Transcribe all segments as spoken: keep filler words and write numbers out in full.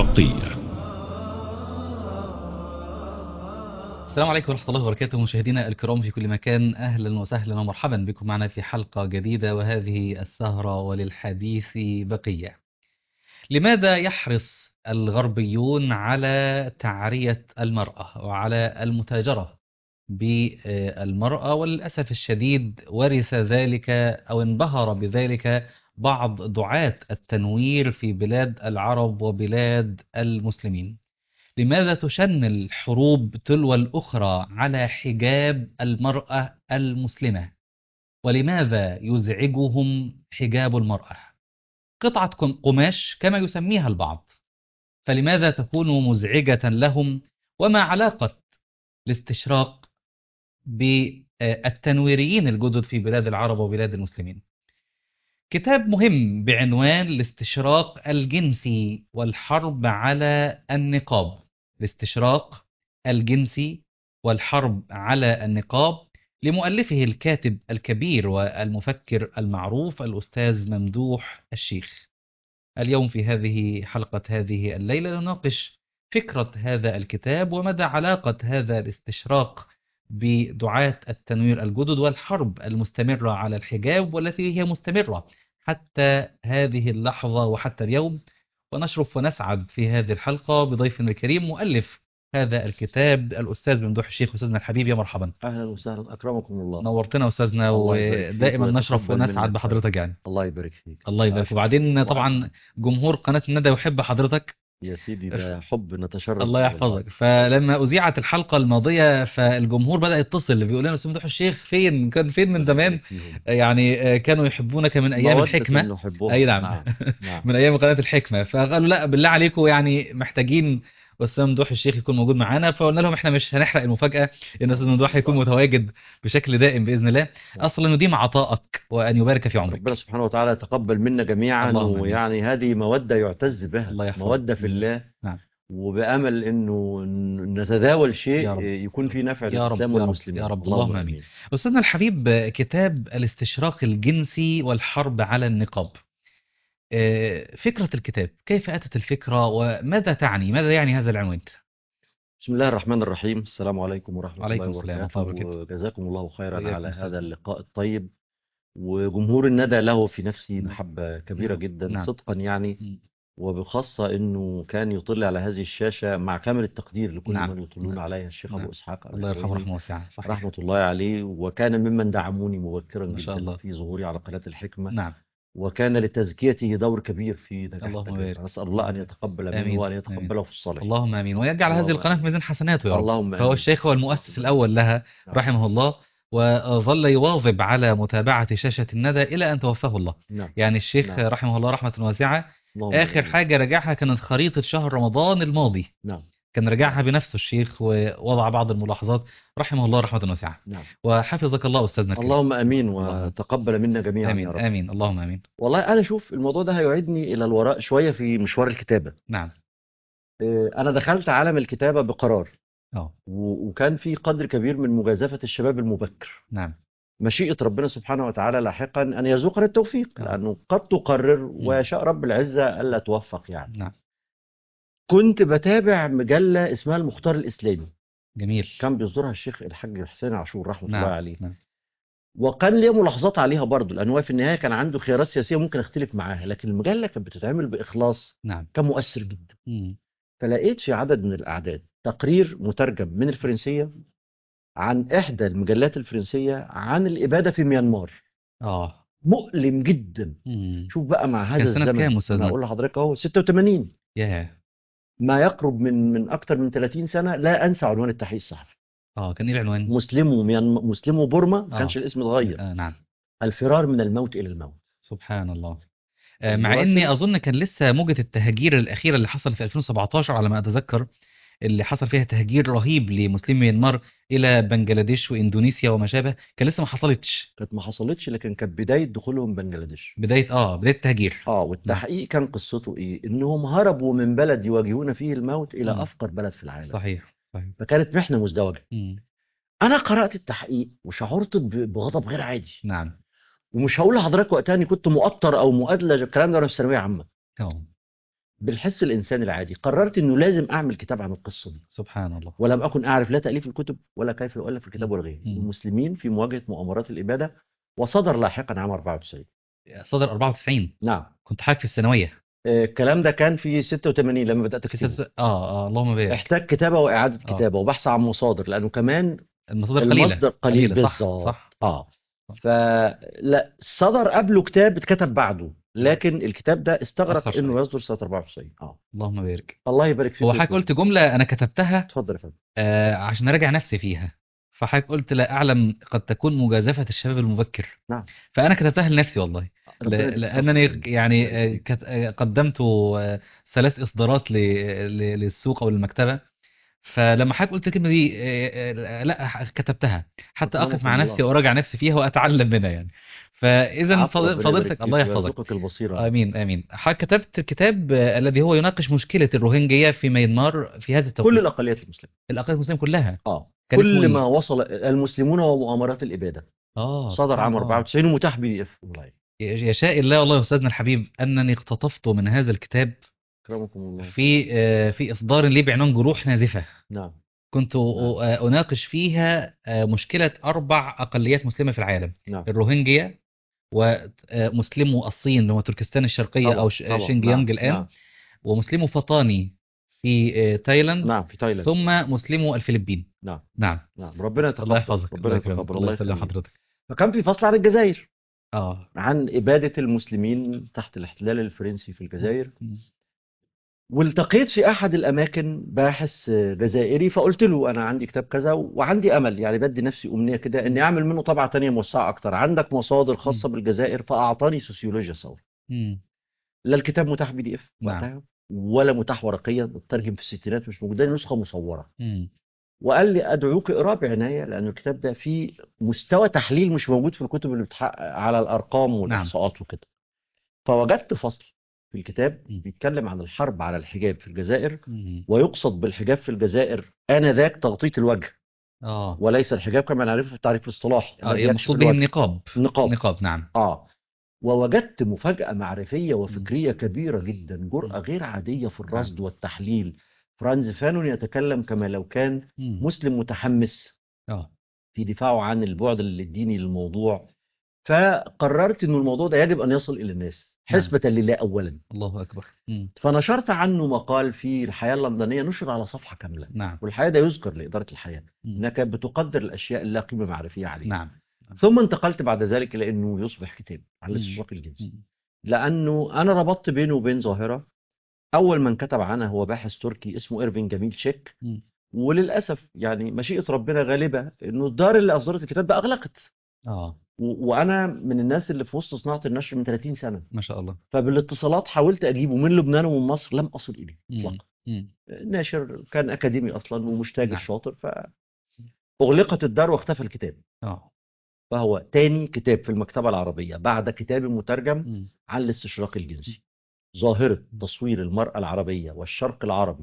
الحقية. السلام عليكم ورحمة الله وبركاته، مشاهدينا الكرام في كل مكان، أهلا وسهلا ومرحبا بكم معنا في حلقة جديدة، وهذه السهرة وللحديث بقية. لماذا يحرص الغربيون على تعرية المرأة وعلى المتاجرة بالمرأة؟ وللأسف الشديد ورث ذلك أو انبهر بذلك بعض دعاة التنوير في بلاد العرب وبلاد المسلمين. لماذا تشن الحروب تلو الأخرى على حجاب المرأة المسلمة؟ ولماذا يزعجهم حجاب المرأة؟ قطعة قماش كما يسميها البعض، فلماذا تكون مزعجة لهم؟ وما علاقة الاستشراق بالتنويريين الجدد في بلاد العرب وبلاد المسلمين؟ كتاب مهم بعنوان الاستشراق الجنسي والحرب على النقاب. الاستشراق الجنسي والحرب على النقاب، لمؤلفه الكاتب الكبير والمفكر المعروف الأستاذ ممدوح الشيخ. اليوم في هذه حلقة هذه الليلة نناقش فكرة هذا الكتاب ومدى علاقة هذا الاستشراق بدعاة التنوير الجدد والحرب المستمرة على الحجاب، والتي هي مستمرة حتى هذه اللحظة وحتى اليوم. ونشرف ونسعد في هذه الحلقة بضيفنا الكريم مؤلف هذا الكتاب الأستاذ ممدوح الشيخ. أستاذنا الحبيب، يا مرحبا. اهلا وسهلا، اكرمكم الله. نورتنا أستاذنا، الله يبارك فيك ودائما نشرف ويتقبل ونسعد منك. بحضرتك يعني. الله يبارك فيك. الله يبارك فيك. أشكر وبعدين طبعا وأسعد. جمهور قناة الندى يحب حضرتك. يا سيدي ده حب نتشرف الله به يحفظك. والله. فلما أذيعت الحلقة الماضية فالجمهور بدأ يتصل بيقول لنا أستاذ ممدوح الشيخ فين؟ كان فين من الله زمان؟ يبارك فيهم. يعني آه، كانوا يحبونك من أيام مودة الحكمة. نحبها. أي نعم. نعم نعم. من أيام قناة الحكمة، فقالوا لا بالله عليكم يعني محتاجين أستاذ ممدوح الشيخ يكون موجود معانا. فقلنا لهم احنا مش هنحرق المفاجأة إن أستاذ ممدوح هيكون متواجد بشكل دائم بإذن الله. أصلا يديم عطائك وأن يبارك في ربنا عمرك. سبحانه وتعالى يتقبل منا جميعا، اللهم آمين. ويعني هذه مودة يعتز بها، الله يحفظك. مودة في الله. نعم. وبأمل انه نتداول شيء يا رب. يكون فيه نفع يا رب للإسلام يا رب والمسلمين. يا رب اللهم اللهم آمين. امين. أستاذنا الحبيب، كتاب الاستشراق الجنسي والحرب على النقاب، آه، فكرة الكتاب كيف أتت الفكرة وماذا تعني؟ ماذا يعني هذا العنوان؟ بسم الله الرحمن الرحيم. السلام عليكم ورحمة الله عليكم السلام ورحمة وبركاته، الله وبركاته. وجزاكم الله خيرا وإياكم على أستاذ. هذا اللقاء الطيب. وجمهور الندى له في نفسي نعم. محبة كبيرة جدا نعم. صدقا يعني، مم. وبخاصة انه كان يطل على هذه الشاشة مع كامل التقدير لكل نعم. من يطلون نعم. عليها الشيخ نعم. ابو اسحاق الله يرحمه الحويني رحمة واسعة. صحيح. رحمة الله عليه، وكان ممن دعموني مبكرا ما شاء جدا الله. في ظهوري على قناة الحكمة، نعم. وكان لتزكيته دور كبير في نجاح اللهم التجربة. بارك. نسأل الله أن يتقبل منه آمين وأن آمين. يتقبله في الصالح. اللهم آمين، ويجعل هذه اللهم القناة في آمين. ميزان حسناته يا رب. اللهم فهو آمين. الشيخ هو المؤسس الأول لها نعم. رحمه الله، وظل يواظب على متابعة شاشة الندى إلى أن توفاه الله. نعم. يعني الشيخ نعم. رحمه الله رحمة واسعة اللهم آخر آمين. حاجة رجعها كانت خريطة شهر رمضان الماضي. نعم. كان رجعها بنفسه الشيخ ووضع بعض الملاحظات رحمه الله رحمة واسعة. نعم. وحفظك الله أستاذنا الكريم. اللهم آمين اللهم. وتقبل منا جميعا آمين يا رب. آمين اللهم آمين. والله أنا شوف الموضوع ده هيعيدني إلى الوراء شوية في مشوار الكتابة. نعم. إيه، أنا دخلت عالم الكتابة بقرار، أه. و- وكان في قدر كبير من مجازفة الشباب المبكر. نعم. مشيئة ربنا سبحانه وتعالى لاحقا أن يرزقنا التوفيق، أه. لأنه قد تقرر ويشاء رب العزة ألا توفق يعني. نعم. كنت بتابع مجلة اسمها المختار الإسلامي، جميل. كان بيصدرها الشيخ الحاج حسين عاشور رحمة نعم. الله عليه. نعم. وكان ليه ملاحظات عليها برضه، لأن هو في النهاية كان عنده خيارات سياسية ممكن أختلف معاها، لكن المجلة كانت بتتعمل بإخلاص، نعم. كان مؤثر جدا. مم. فلقيت في عدد من الأعداد تقرير مترجم من الفرنسية عن إحدى المجلات الفرنسية عن الإبادة في ميانمار. اه. مؤلم جدا. مم. شوف بقى مع هذا كان سنة الزمن، كام أستاذنا؟ أنا أقول لحضرتك أهو ستة وثمانين، ياه. ما يقرب من من أكثر من ثلاثين سنة. لا أنسى عنوان التحقيق الصحفي. اه كان ايه العنوان؟ مسلمو ميان مسلمو بورما، ما آه. كانش الاسم اتغير. آه نعم. الفرار من الموت إلى الموت. سبحان الله. آه مع المراسل اني اظن كان لسه موجة التهجير الاخيرة اللي حصل في ألفين وسبعتاشر على ما اتذكر، اللي حصل فيها تهجير رهيب لمسلمي ميانمار الى بنجلاديش واندونيسيا وما شابه، كان لسه ما حصلتش. كانت ما حصلتش، لكن كانت بداية دخولهم بنجلاديش. بداية اه بداية التهجير. اه نعم. والتحقيق كان قصته ايه؟ انهم هربوا من بلد يواجهون فيه الموت الى مم. افقر بلد في العالم. صحيح صحيح. فكانت محنة مزدوجة. مم. انا قرأت التحقيق وشعرت ب- بغضب غير عادي. نعم. ومش هقول لحضرتك وقتها اني كنت مؤطر او مؤدلج، الكلام ده وانا في ثانوية عامة. اه. بالحس الإنساني العادي قررت إنه لازم أعمل كتاب عن القصة دي، سبحان الله. ولم أكن أعرف لا تأليف الكتب ولا كيف يؤلف الكتاب مم. ولا غيره. مم. المسلمين في مواجهة مؤامرات الإبادة، وصدر لاحقا عام أربعة وتسعين. صدر أربعة وتسعين. نعم. كنت حاجة في الثانوية. آه، الكلام ده كان في ستة وثمانين لما بدأت في أكتبه. ست... اه اه اللهم بارك. احتاج كتابة وإعادة اه كتابة وبحث عن مصادر، لأنه كمان المصادر قليلة المصدر قليل. قليلة، صح بالظبط. صح. اه صح. فلا صدر قبله كتاب اتكتب بعده، لكن الكتاب ده تأخر استغرق انه شوية. يصدر سنة أربعة وتسعين. اه اللهم بارك. الله يبارك فيك هو حضرتك دكتور. قلت جملة أنا كتبتها اتفضل يا فندم. آه عشان أراجع نفسي فيها، فحضرتك قلت لا أعلم قد تكون مجازفة الشباب المبكر، نعم. فأنا كتبتها لنفسي والله. ل... ربنا يديك الصحة يا لأنني فندم. يعني يبارك آه، فيك. كت... آه، قدمت آه، ثلاث إصدارات ل... ل... للسوق أو للمكتبة، فلما حضرتك قلت الكلمة دي آه، آه، لا ح- كتبتها حتى أقف مع أكرمكم نفسي الله. وأراجع نفسي فيها وأتعلم منها يعني. فإذا عفو، فض- ربنا يبارك فضيلتك الله فيك يحفظك. ويرزقك البصيرة يا رب. آمين آمين. حضرتك كتبت الكتاب آه، الذي هو يناقش مشكلة الروهينجيا في ميانمار في هذا كل التوقيت. الأقليات المسلمة. الأقلية المسلمة كلها. اه كان اسمه كل ما إيه؟ وصل المسلمون ومؤامرات الإبادة. آه صدر سبحان عام الله. أربعة وتسعين ومتاح بي دي اف اونلاين. يشاء الله والله يا أستاذنا الحبيب أنني اقتطفت من هذا الكتاب أكرمكم الله. في آه، في إصدار لي بعنوان جروح نازفة. نعم. كنت نعم. آه، أناقش فيها آه، مشكلة أربع أقليات مسلمة في العالم: نعم. الروهينجيا، ومسلمو الصين اللي هو تركستان الشرقية أو طبعا ش- طبعا. نعم. شينجيانج الآن، نعم. ومسلمو فطاني في آه، تايلاند، نعم في تايلاند. ثم مسلمو الفلبين. نعم. نعم. نعم ربنا الله يتقبل، يحفظك، الله ربنا يكرمك، يتقبل، الله الله يسلم يخليك. حضرتك. فكان في فصل عن الجزائر، اه عن إبادة المسلمين تحت الاحتلال الفرنسي في الجزائر. م- والتقيت في أحد الأماكن باحث جزائري، فقلت له أنا عندي كتاب كذا وعندي أمل، يعني بدي نفسي أمنية كده إني أعمل منه طبعة تانية موسعة أكتر، عندك مصادر م- خاصة بالجزائر؟ فأعطاني سوسيولوجيا ثورة. م- لا الكتاب متاح بي دي إف نعم. وقتها، ولا متاح ورقيا، اترجم في الستينات، مش موجودة لي نسخة مصورة. م- وقال لي أدعوك اقراه بعناية، لأن الكتاب ده فيه مستوى تحليل مش موجود في الكتب اللي بتحقق على الأرقام نعم. والإحصاءات وكده. فوجدت فصل في الكتاب م- بيتكلم عن الحرب على الحجاب في الجزائر، م- ويقصد بالحجاب في الجزائر آنذاك تغطية الوجه، اه وليس الحجاب كما نعرفه في التعريف الاصطلاحي اه الذي يكشف المقصود به الوجه. النقاب. النقاب. نقاب، نعم. آه ووجدت مفاجأة معرفية م- وفكرية كبيرة جدا، جرأة م- غير عادية في نعم. الرصد والتحليل. فرانز فانون يتكلم كما لو كان م- مسلم متحمس اه في دفاعه عن البعد الديني للموضوع. فقررت أن الموضوع ده يجب أن يصل إلى الناس نعم. حسبة لله أولا. الله أكبر. م- فنشرت عنه مقال في الحياة اللندنية، نشر على صفحة كاملة. نعم. والحقيقة ده يذكر لإدارة الحياة م- إنها كانت بتقدر الأشياء اللي لا قيمة معرفية عليها. نعم. ثم انتقلت بعد ذلك إلى أنه يصبح كتاب عن م- الاستشراق الجنسي، م- لأنه أنا ربطت بينه وبين ظاهرة أول من كتب عنها هو باحث تركي اسمه إيرفين جميل شيك. م- وللأسف يعني مشيئة ربنا غالبة إنه الدار اللي أصدرت الكتاب ده أغلقت. اه و- وأنا من الناس اللي في وسط صناعة النشر من ثلاثين سنة، ما شاء الله. فبالاتصالات حاولت أجيبه من لبنان ومن مصر، لم أصل إليه م- إطلاقا. م- ناشر كان أكاديمي أصلا ومش تاجر نعم. شاطر، فأغلقت الدار واختفى الكتاب. اه فهو تاني كتاب في المكتبة العربية بعد كتاب مترجم م- عن الاستشراق الجنسي، ظاهرة م- تصوير المرأة العربية والشرق العربي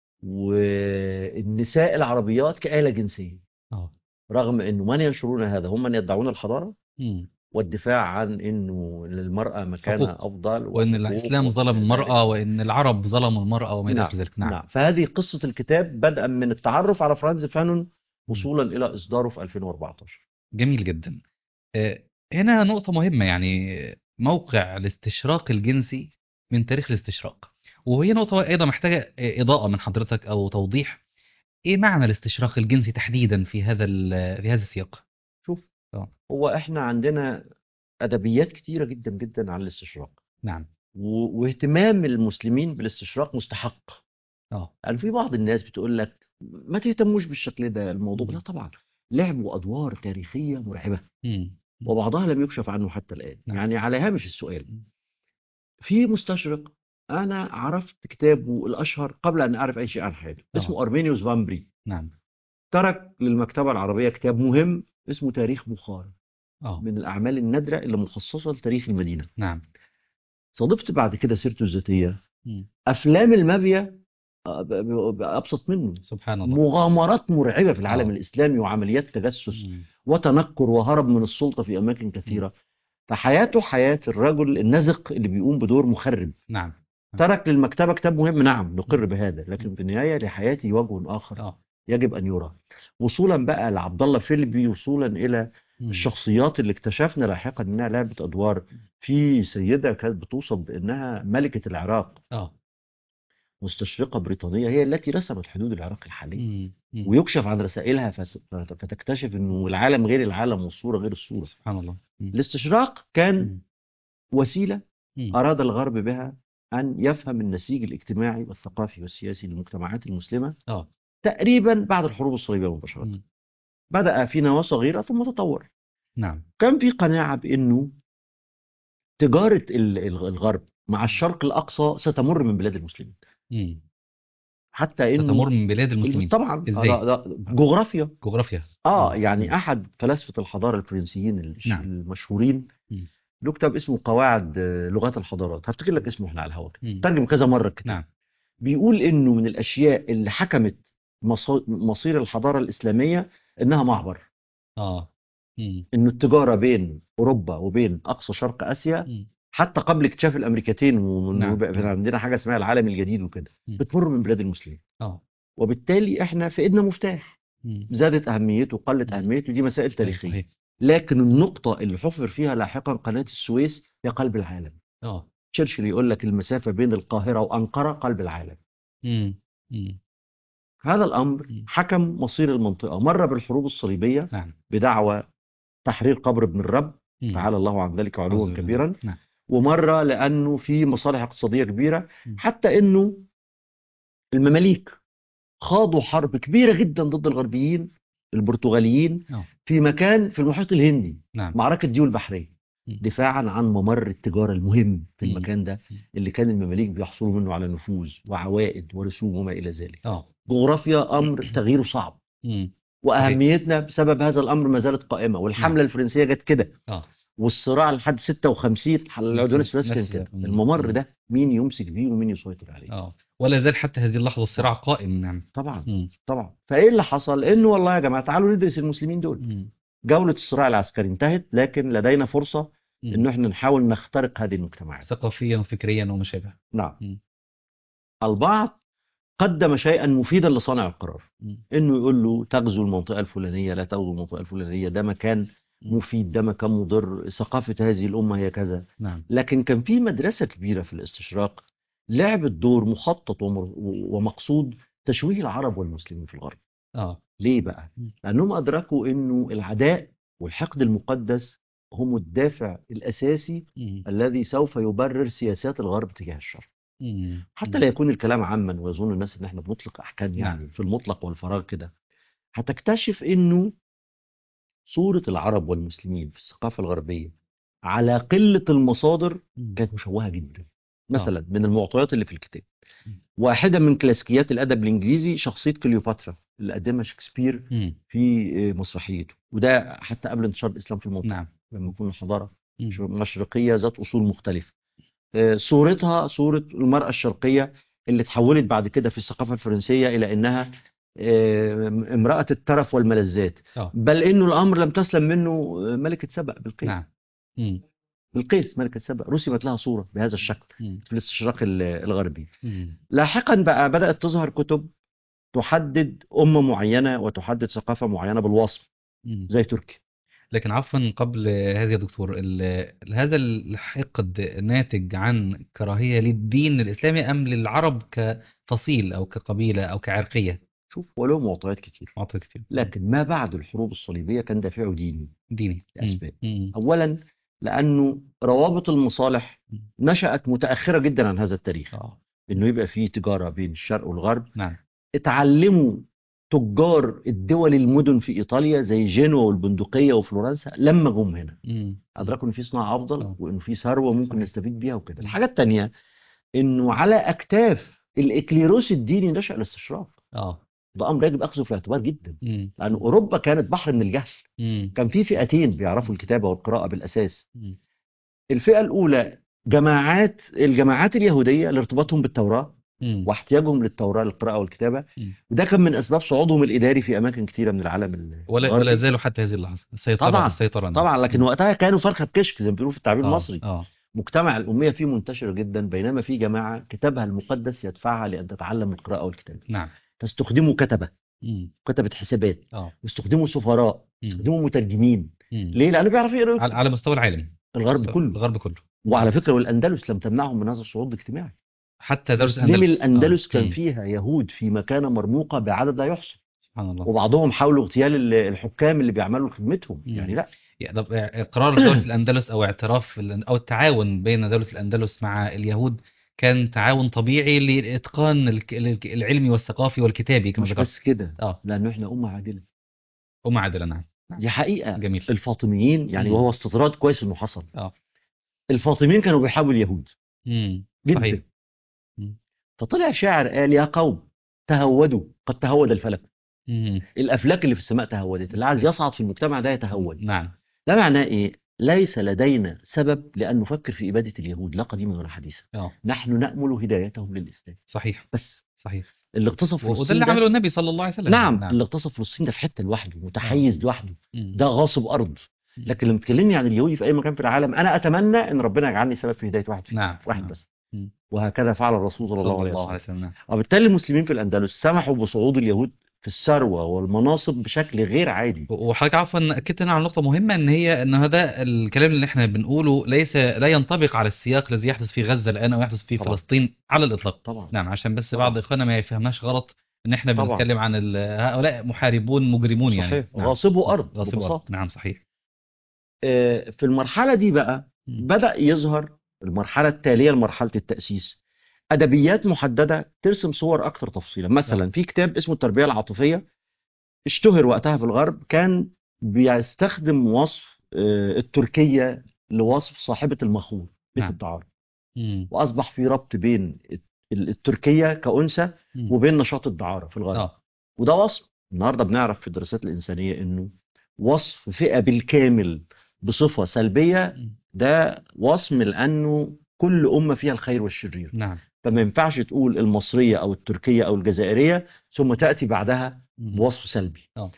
والنساء العربيات كآلة جنسية، اه رغم أنه من ينشرون هذا هم من يدعون الحضارة م- والدفاع عن أنه للمرأة مكانها حقوق، أفضل وإن وحقوق الإسلام وما ظلم إلى ذلك. المرأة، وإن العرب ظلموا المرأة وما إلى نعم ذلك. نعم. نعم. فهذه قصة الكتاب بدءا من التعرف على فرانز فانون م. وصولا إلى إصداره في ألفين وأربعتاشر. جميل جدا. آه، هنا نقطة مهمة، يعني موقع الاستشراق الجنسي من تاريخ الاستشراق، وهي نقطة أيضا محتاجة آه، إضاءة من حضرتك أو توضيح. إيه معنى الاستشراق الجنسي تحديدا في هذا ال- في هذا السياق؟ شوف، اه هو إحنا عندنا أدبيات كتيرة جدا جدا عن الاستشراق، نعم. و- واهتمام المسلمين بالاستشراق مستحق. اه يعني في بعض الناس بتقول لك ما تهتموش بالشكل ده الموضوع. م- لا طبعا، لعبوا أدوار تاريخية مرعبة م- م- وبعضها لم يكشف عنه حتى الآن. نعم. يعني على هامش السؤال، م- في مستشرق أنا عرفت كتابه الأشهر قبل أن أعرف أي شيء عن حياته، اه اسمه أرمينيوس فامبري. نعم. ترك للمكتبة العربية كتاب مهم اسمه تاريخ بخارى، اه من الأعمال النادرة اللي مخصصة لتاريخ المدينة. نعم. صادفت بعد كده سيرته الذاتية، م- أفلام المافيا آه، ب- ب- ب- أبسط منه، سبحان الله. مغامرات مرعبة في العالم اه الإسلامي وعمليات تجسس م- وتنكر وهرب من السلطة في أماكن م- كثيرة. فحياته حياة الرجل النزق اللي بيقوم بدور مخرب. نعم. نعم. ترك للمكتبة كتاب مهم، نعم نقر مم. بهذا، لكن مم. في النهاية لحياته وجه آخر اه. يجب أن يرى. وصولا بقى لعبد الله فيلبي، وصولا إلى مم. الشخصيات اللي اكتشفنا لاحقا إنها لعبت أدوار. في سيدة كانت بتوصف بأنها ملكة العراق، اه. مستشرقة بريطانية، هي التي رسمت حدود العراق الحالية، مم. مم. ويكشف عن رسائلها فت- فت- فتكتشف إنه العالم غير العالم والصورة غير الصورة. سبحان الله. مم. الاستشراق كان مم. وسيلة مم. أراد الغرب بها أن يفهم النسيج الاجتماعي والثقافي والسياسي للمجتمعات المسلمة اه. تقريبا بعد الحروب الصليبية مباشرة. مم. بدأ في نواة صغيرة ثم تطور. نعم. كان في قناعة بأنه تجارة ال- ال- الغرب مع مم. الشرق الأقصى ستمر من بلاد المسلمين، مم. حتى ستمر أنه من بلاد الم- المسلمين طبعا آه، ده ازاي؟ ده آه. جغرافيا. جغرافيا. اه مم. يعني مم. أحد فلاسفة الحضارة الفرنسيين الش- نعم. المشهورين مم. له كتاب اسمه قواعد آه، لغات الحضارات، هفتكر لك اسمه احنا على الهواء، مم. ترجم كذا مرة الكتاب. نعم. بيقول انه من الاشياء اللي حكمت مصو- مصير الحضاره الاسلاميه انها معبر، اه. مم. انه التجاره بين اوروبا وبين اقصى شرق اسيا مم. حتى قبل اكتشاف الامريكتين، وانه نعم. يبقى في نعم. عندنا حاجه اسمها العالم الجديد وكده، مم. بتمر من بلاد المسلمين. اه. وبالتالي احنا في ايدنا مفتاح، مم. زادت اهميته قلت مم. اهميته، دي مسائل صحيح تاريخيه. صحيح. لكن النقطه اللي حفر فيها لاحقا قناه السويس هي قلب العالم. اه. تشرشل يقول لك المسافه بين القاهره وانقره قلب العالم. مم. مم. هذا الأمر مم. حكم مصير المنطقة، مرة بالحروب الصليبية نعم. بدعوى تحرير قبر ابن الرب، مم. تعالى الله عن ذلك علوا أعوذ بالله. كبيرا، نعم. ومرة لأنه في مصالح اقتصادية كبيرة، مم. حتى أنه المماليك خاضوا حرب كبيرة جدا ضد الغربيين البرتغاليين اه. في مكان في المحيط الهندي، نعم. معركة ديول البحرية، مم. دفاعا عن ممر التجارة المهم في مم. المكان ده، مم. اللي كان المماليك بيحصلوا منه على نفوذ وعوائد ورسوم وما إلى ذلك. اه. جغرافيا أمر تغييره صعب، مم. صحيح. واهميتنا بسبب هذا الامر ما زالت قائمه، نعم. والحمله الفرنسيه جت كده، اه. والصراع لحد ستة وخمسين على العدوان نفس الثلاثي كان نفس كده. مم. الممر مم. ده مين يمسك بيه ومين يسيطر عليه؟ اه. ولا زال حتى هذه اللحظة الصراع طبعا قائم. نعم. طبعا مم. طبعا. فايه اللي حصل؟ انه والله يا جماعه تعالوا ندرس المسلمين دول. مم. جوله الصراع العسكري انتهت، لكن لدينا فرصه مم. انه احنا نحاول نخترق هذه المجتمعات. ثقافيا وفكريا وما شابه. نعم. مم. البعض قدم شيئا مفيدا لصانع القرار، مم. انه يقول له تغزو المنطقه الفلانيه، لا تغزو المنطقه الفلانيه، ده مكان مم. مفيد، ده مكان مضر، ثقافه هذه الامه هي كذا. نعم. لكن كان في مدرسه كبيره في الاستشراق لعبت دور مخطط ومر- ومقصود تشويه العرب والمسلمين في الغرب. اه. ليه بقى؟ مم. لانهم ادركوا انه العداء والحقد المقدس هم الدافع الاساسي مم. الذي سوف يبرر سياسات الغرب تجاه الشرق. مم. حتى مم. لا يكون الكلام عاما ويظن الناس ان احنا بنطلق احكام نعم. يعني في المطلق والفراغ كده، هتكتشف انه صورة العرب والمسلمين في الثقافة الغربية على قلة المصادر مم. كانت مشوهة جدا. اه. مثلا من المعطيات اللي في الكتاب، مم. واحدة من كلاسيكيات الأدب الإنجليزي شخصية كليوباترا اللي قدمها شكسبير مم. في مسرحيته، وده حتى قبل انتشار الإسلام في المنطقة، نعم. لما يكون الحضارة مم. مشرقية ذات أصول مختلفة. آه، صورتها صورة المرأة الشرقية اللي تحولت بعد كده في الثقافة الفرنسية إلى إنها آه، امرأة الترف والملذات، اه. بل إنه الأمر لم تسلم منه آه، ملكة سبأ بلقيس. نعم. مم. بلقيس ملكة سبأ رسمت لها صورة بهذا الشكل مم. في الاستشراق ال- الغربي. مم. لاحقا بقى بدأت تظهر كتب تحدد أمة معينة وتحدد ثقافة معينة بالوصف، مم. زي تركيا. لكن عفوا قبل هذا يا دكتور، ال- هذا الحقد ناتج عن كراهية للدين الإسلامي أم للعرب كفصيل أو كقبيلة أو كعرقية؟ شوف، ولو معطيات كتير، معطى كتير. مم. لكن ما بعد الحروب الصليبية كان دافعه ديني ديني. مم. لأسباب. مم. أولا لأنه روابط المصالح مم. نشأت متأخرة جدا عن هذا التاريخ، اه. إنه يبقى فيه تجارة بين الشرق والغرب. نعم. اتعلموا تجار الدول المدن في إيطاليا زي جنوة والبندقية وفلورنسا لما جم هنا، مم. مم. أدركوا إن في صناعة أفضل اه. وإنه في ثروة ممكن صحيح. نستفيد بيها وكده. مم. الحاجة التانية إنه على أكتاف الإكليروس الديني نشأ الاستشراق. اه. ده أمر يجب أخذه في الاعتبار جدا، مم. لأن مم. أوروبا كانت بحر من الجهل. مم. كان في فئتين بيعرفوا الكتابة والقراءة بالأساس. مم. الفئة الأولى جماعات الجماعات اليهودية لارتباطهم بالتوراة مم. واحتياجهم للتوراة للقراءة والكتابة، مم. وده كان من أسباب صعودهم الإداري في أماكن كثيرة من العالم ولا ولا الغربي. زالوا حتى هذه اللحظة السيطرة طبعا السيطرة. نعم. طبعا، لكن مم. وقتها كانوا فرخة بكشك زي ما بيقولوا في التعبير اه. المصري. اه. مجتمع الأمية فيه منتشر جدا، بينما في جماعة كتابها المقدس يدفعها لأن تتعلم القراءة والكتابة، نعم. فاستخدموا كتبة، مم. كتبة حسابات، اه. واستخدموا سفراء، مم. استخدموا مترجمين. مم. ليه؟ لأنه بيعرف يقرأ على ويكتب. على مستوى العالم. الغرب مستوى كله. الغرب كله. وعلى مم. فكرة والأندلس لم تمنعهم من هذا الصعود الاجتماعي. حتى دولة مسلمي الأندلس. اه. الأندلس كان مم. فيها يهود في مكانة مرموقة بعدد لا يحصى، سبحان الله. وبعضهم حاولوا اغتيال ال- الحكام اللي بيعملوا خدمتهم، يعني مم. لا. يعني طب قرار دولة الأندلس أو اعتراف ال- أو التعاون بين دولة الأندلس مع اليهود كان تعاون طبيعي لإتقان الك- الك- العلمي والثقافي والكتابي كما مش ذكرت. بس كده، اه. لأنه احنا أمة عادلة. أم عادلة. نعم. نعم. دي حقيقة. جميل. الفاطميين يعني، مم. وهو استطراد كويس إنه حصل، اه. الفاطميين كانوا بيحابوا اليهود مم. صحيح. جدا. مم. فطلع شاعر قال: يا قوم تهودوا قد تهود الفلك. مم. الأفلاك اللي في السماء تهودت، اللي عايز يصعد في المجتمع ده يتهود. نعم. ده معناه إيه؟ ليس لدينا سبب لأن نفكر في إبادة اليهود، لا قديما ولا حديثا. اه. نحن نأمل هدايتهم للإسلام صحيح. بس. صحيح. اللي اغتصب و- وده فلسطين اللي عمله ده، النبي صلى الله عليه وسلم. نعم، نعم. اللي اغتصب فلسطين ده في حتة لوحده، اه. متحيز لوحده، مم. ده غاصب أرض. مم. لكن لما تكلمني عن اليهودي في أي مكان في العالم، أنا أتمنى أن ربنا يجعلني سبب في هداية واحد فيهم، نعم. واحد نعم. بس. مم. وهكذا فعل الرسول صلى الله صلى عليه الله عليه وسلم. وسلم. نعم. وبالتالي المسلمين في الأندلس سمحوا بصعود اليهود في الثروة والمناصب بشكل غير عادي. وحضرتك عفوا اكدت هنا على نقطه مهمه ان هي ان هذا الكلام اللي احنا بنقوله ليس لا ينطبق على السياق الذي يحدث في غزه الان او يحدث في طبعا فلسطين على الاطلاق. طبعا نعم. عشان بس بعض طبعا اخواننا ما يفهمناش غلط ان احنا طبعا بنتكلم عن ال- هؤلاء محاربون مجرمون يعني. صحيح، نعم. غاصبوا أرض غاصبوا أرض. ببساطة. نعم. صحيح. آه، في المرحلة دي بقى مم. بدأ يظهر المرحلة التالية لمرحلة التأسيس أدبيات محددة ترسم صور أكثر تفصيلا. اه. مثلا في كتاب اسمه التربية العاطفية، اشتهر وقتها في الغرب، كان بيستخدم وصف آه، التركية لوصف صاحبة المخور، بيت نعم. الدعارة، مم. وأصبح في ربط بين ال- التركية كأنثى مم. وبين نشاط الدعارة في الغرب. اه. وده وصف النهارده بنعرف في الدراسات الإنسانية إنه وصف فئة بالكامل بصفة سلبية، مم. ده وصم لأنه كل أمة فيها الخير والشرير. نعم. فما ينفعش تقول المصرية أو التركية أو الجزائرية ثم تأتي بعدها مم. بوصف سلبي. اه.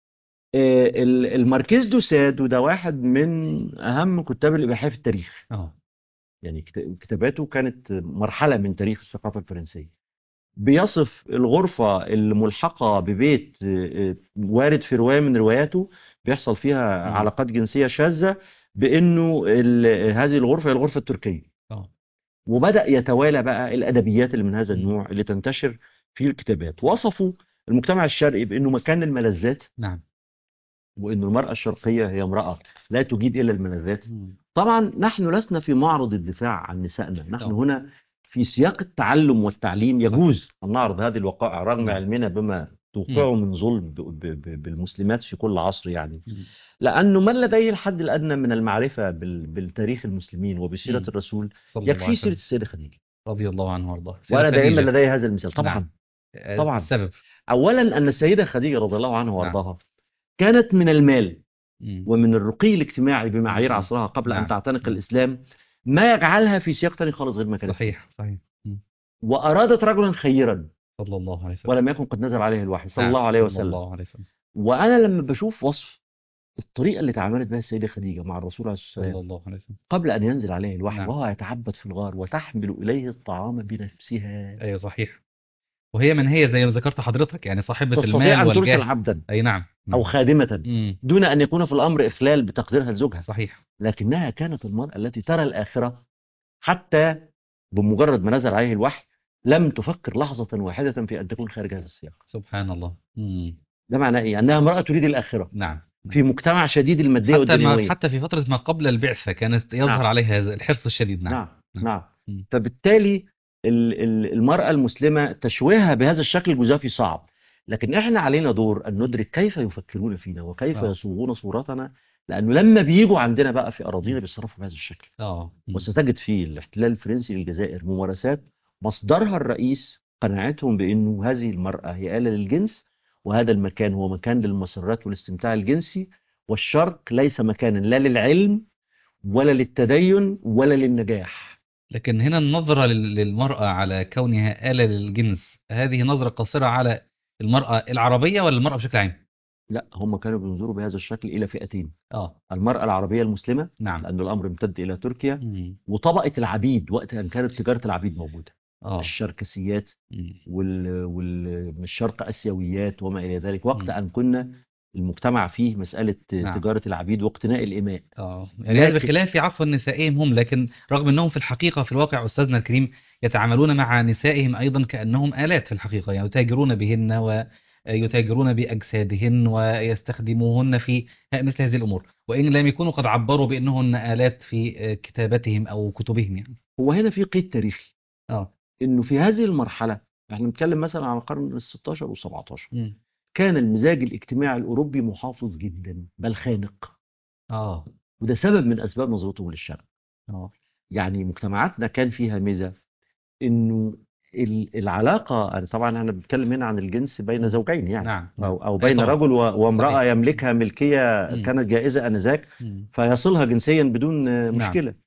آه، ال- الماركيز دو ساد، وده واحد من أهم كتاب الإباحية في التاريخ، اه. يعني كت- كتاباته كانت مرحلة من تاريخ الثقافة الفرنسية. بيصف الغرفة الملحقة ببيت آه، آه، وارد في رواية من رواياته بيحصل فيها مم. علاقات جنسية شاذة، بأنه ال- هذه الغرفة هي الغرفة التركية. اه. وبدأ يتوالى بقى الأدبيات اللي من هذا مم. النوع اللي تنتشر في الكتابات. وصفوا المجتمع الشرقي بأنه مكان الملذات، نعم. وأن المرأة الشرقية هي امرأة لا تجيد إلا الملذات. مم. طبعا نحن لسنا في معرض الدفاع عن نسائنا، نحن اه. هنا في سياق التعلم والتعليم. صح. يجوز أن نعرض هذه الوقائع رغم نعم. علمنا بما مم. توقعه من ظلم ب- ب- ب- بالمسلمات في كل عصر، يعني مم. لأنه من لديه الحد الأدنى من المعرفة بال- بالتاريخ المسلمين وبسيرة مم. الرسول صلى الله عليه يكفي سيرة وسلم. السيدة خديجة. رضي الله عنه وارضاه. سيدة وأنا دائما خديجة. لدي هذا المثال. نعم. طبعا آه، طبعا السبب. أولا أن السيدة خديجة رضي الله عنها نعم. وأرضاها كانت من المال مم. ومن الرقي الاجتماعي بمعايير مم. عصرها قبل أن نعم. تعتنق مم. الإسلام، ما يجعلها في سياق تاني خالص غير ما كانت فيه. صحيح. صحيح. مم. وأرادت رجلا خيرا صلى الله عليه وسلم. ولم يكن قد نزل عليه الوحي صلى نعم. الله عليه صلى وسلم. الله عليه وسلم. وأنا لما بشوف وصف الطريقة اللي تعاملت بها السيدة خديجة مع الرسول عليه الصلاة صلى والسلام الله عليه وسلم. قبل أن ينزل عليه الوحي، نعم. وهو يتعبد في الغار وتحمل إليه الطعام بنفسها، ايوه صحيح. وهي من هي زي ما ذكرت حضرتك يعني صاحبة تستطيع المال أن ترسل والجاه. عبدا اي نعم. أو نعم. خادمة مم. دون أن يكون في الأمر إخلال بتقديرها لزوجها، صحيح. لكنها كانت المرأة التي ترى الآخرة، حتى بمجرد ما نزل عليه الوحي لم تفكر لحظة واحدة في أن تكون خارج هذا السياق. سبحان الله. مم. ده معناه إيه؟ أنها امرأة تريد الآخرة نعم. في مجتمع شديد المادية حتى ما والدنيوية. حتى في فترة ما قبل البعثة كانت يظهر نعم عليها هذا الحرص الشديد. نعم. نعم نعم. نعم. مم. فبالتالي ال- ال- المرأة المسلمة تشويهها بهذا الشكل الجزافي صعب، لكن احنا علينا دور أن ندرك كيف يفكرون فينا وكيف اه. يصوغون صورتنا، لأنه لما بيجوا عندنا بقى في أراضينا مم. بيتصرفوا بهذا الشكل. اه. مم. وستجد في الاحتلال الفرنسي للجزائر ممارسات مصدرها الرئيس قناعتهم بأنه هذه المرأة هي آلة للجنس، وهذا المكان هو مكان للمسرات والاستمتاع الجنسي، والشرق ليس مكانا لا للعلم ولا للتدين ولا للنجاح. لكن هنا النظرة لل- للمرأة على كونها آلة للجنس، هذه نظرة قاصرة على المرأة العربية ولا المرأة بشكل عام؟ لا، هم كانوا بينظروا بهذا الشكل إلى فئتين: اه. المرأة العربية المسلمة، نعم. لأن الأمر امتد إلى تركيا، مم. وطبقة العبيد وقت أن كانت تجارة العبيد موجودة، اه. الشركسيات مم. وال... وال... من الشرق آسيويات وما إلى ذلك، وقت مم. أن كنا المجتمع فيه مسألة نعم. تجارة العبيد واقتناء الإماء. اه، يعني هذا لكن بخلاف عفوا نسائهم هم، لكن رغم انهم في الحقيقه في الواقع استاذنا الكريم يتعاملون مع نسائهم ايضا كانهم الات في الحقيقه، يعني يتاجرون بهن ويتاجرون باجسادهن ويستخدموهن في مثل هذه الامور، وان لم يكونوا قد عبروا بانهن الات في كتابتهم او كتبهم يعني. هو هنا في قيد تاريخي، اه. إنه في هذه المرحلة، احنا بنتكلم مثلا على القرن ال ستاشر وال سبعتاشر، مم. كان المزاج الاجتماعي الأوروبي محافظ جدا بل خانق، اه. وده سبب من أسباب نظرتهم للشرق. اه. يعني مجتمعاتنا كان فيها ميزة، انه ال- العلاقه، يعني طبعا احنا بنتكلم هنا عن الجنس بين مم. زوجين، يعني نعم نعم. او او اي بين طبعا. رجل و- وامراه صحيح. يملكها ملكيه مم. كانت جائزه انذاك، مم. فيصلها جنسيا بدون آه، نعم. مشكله.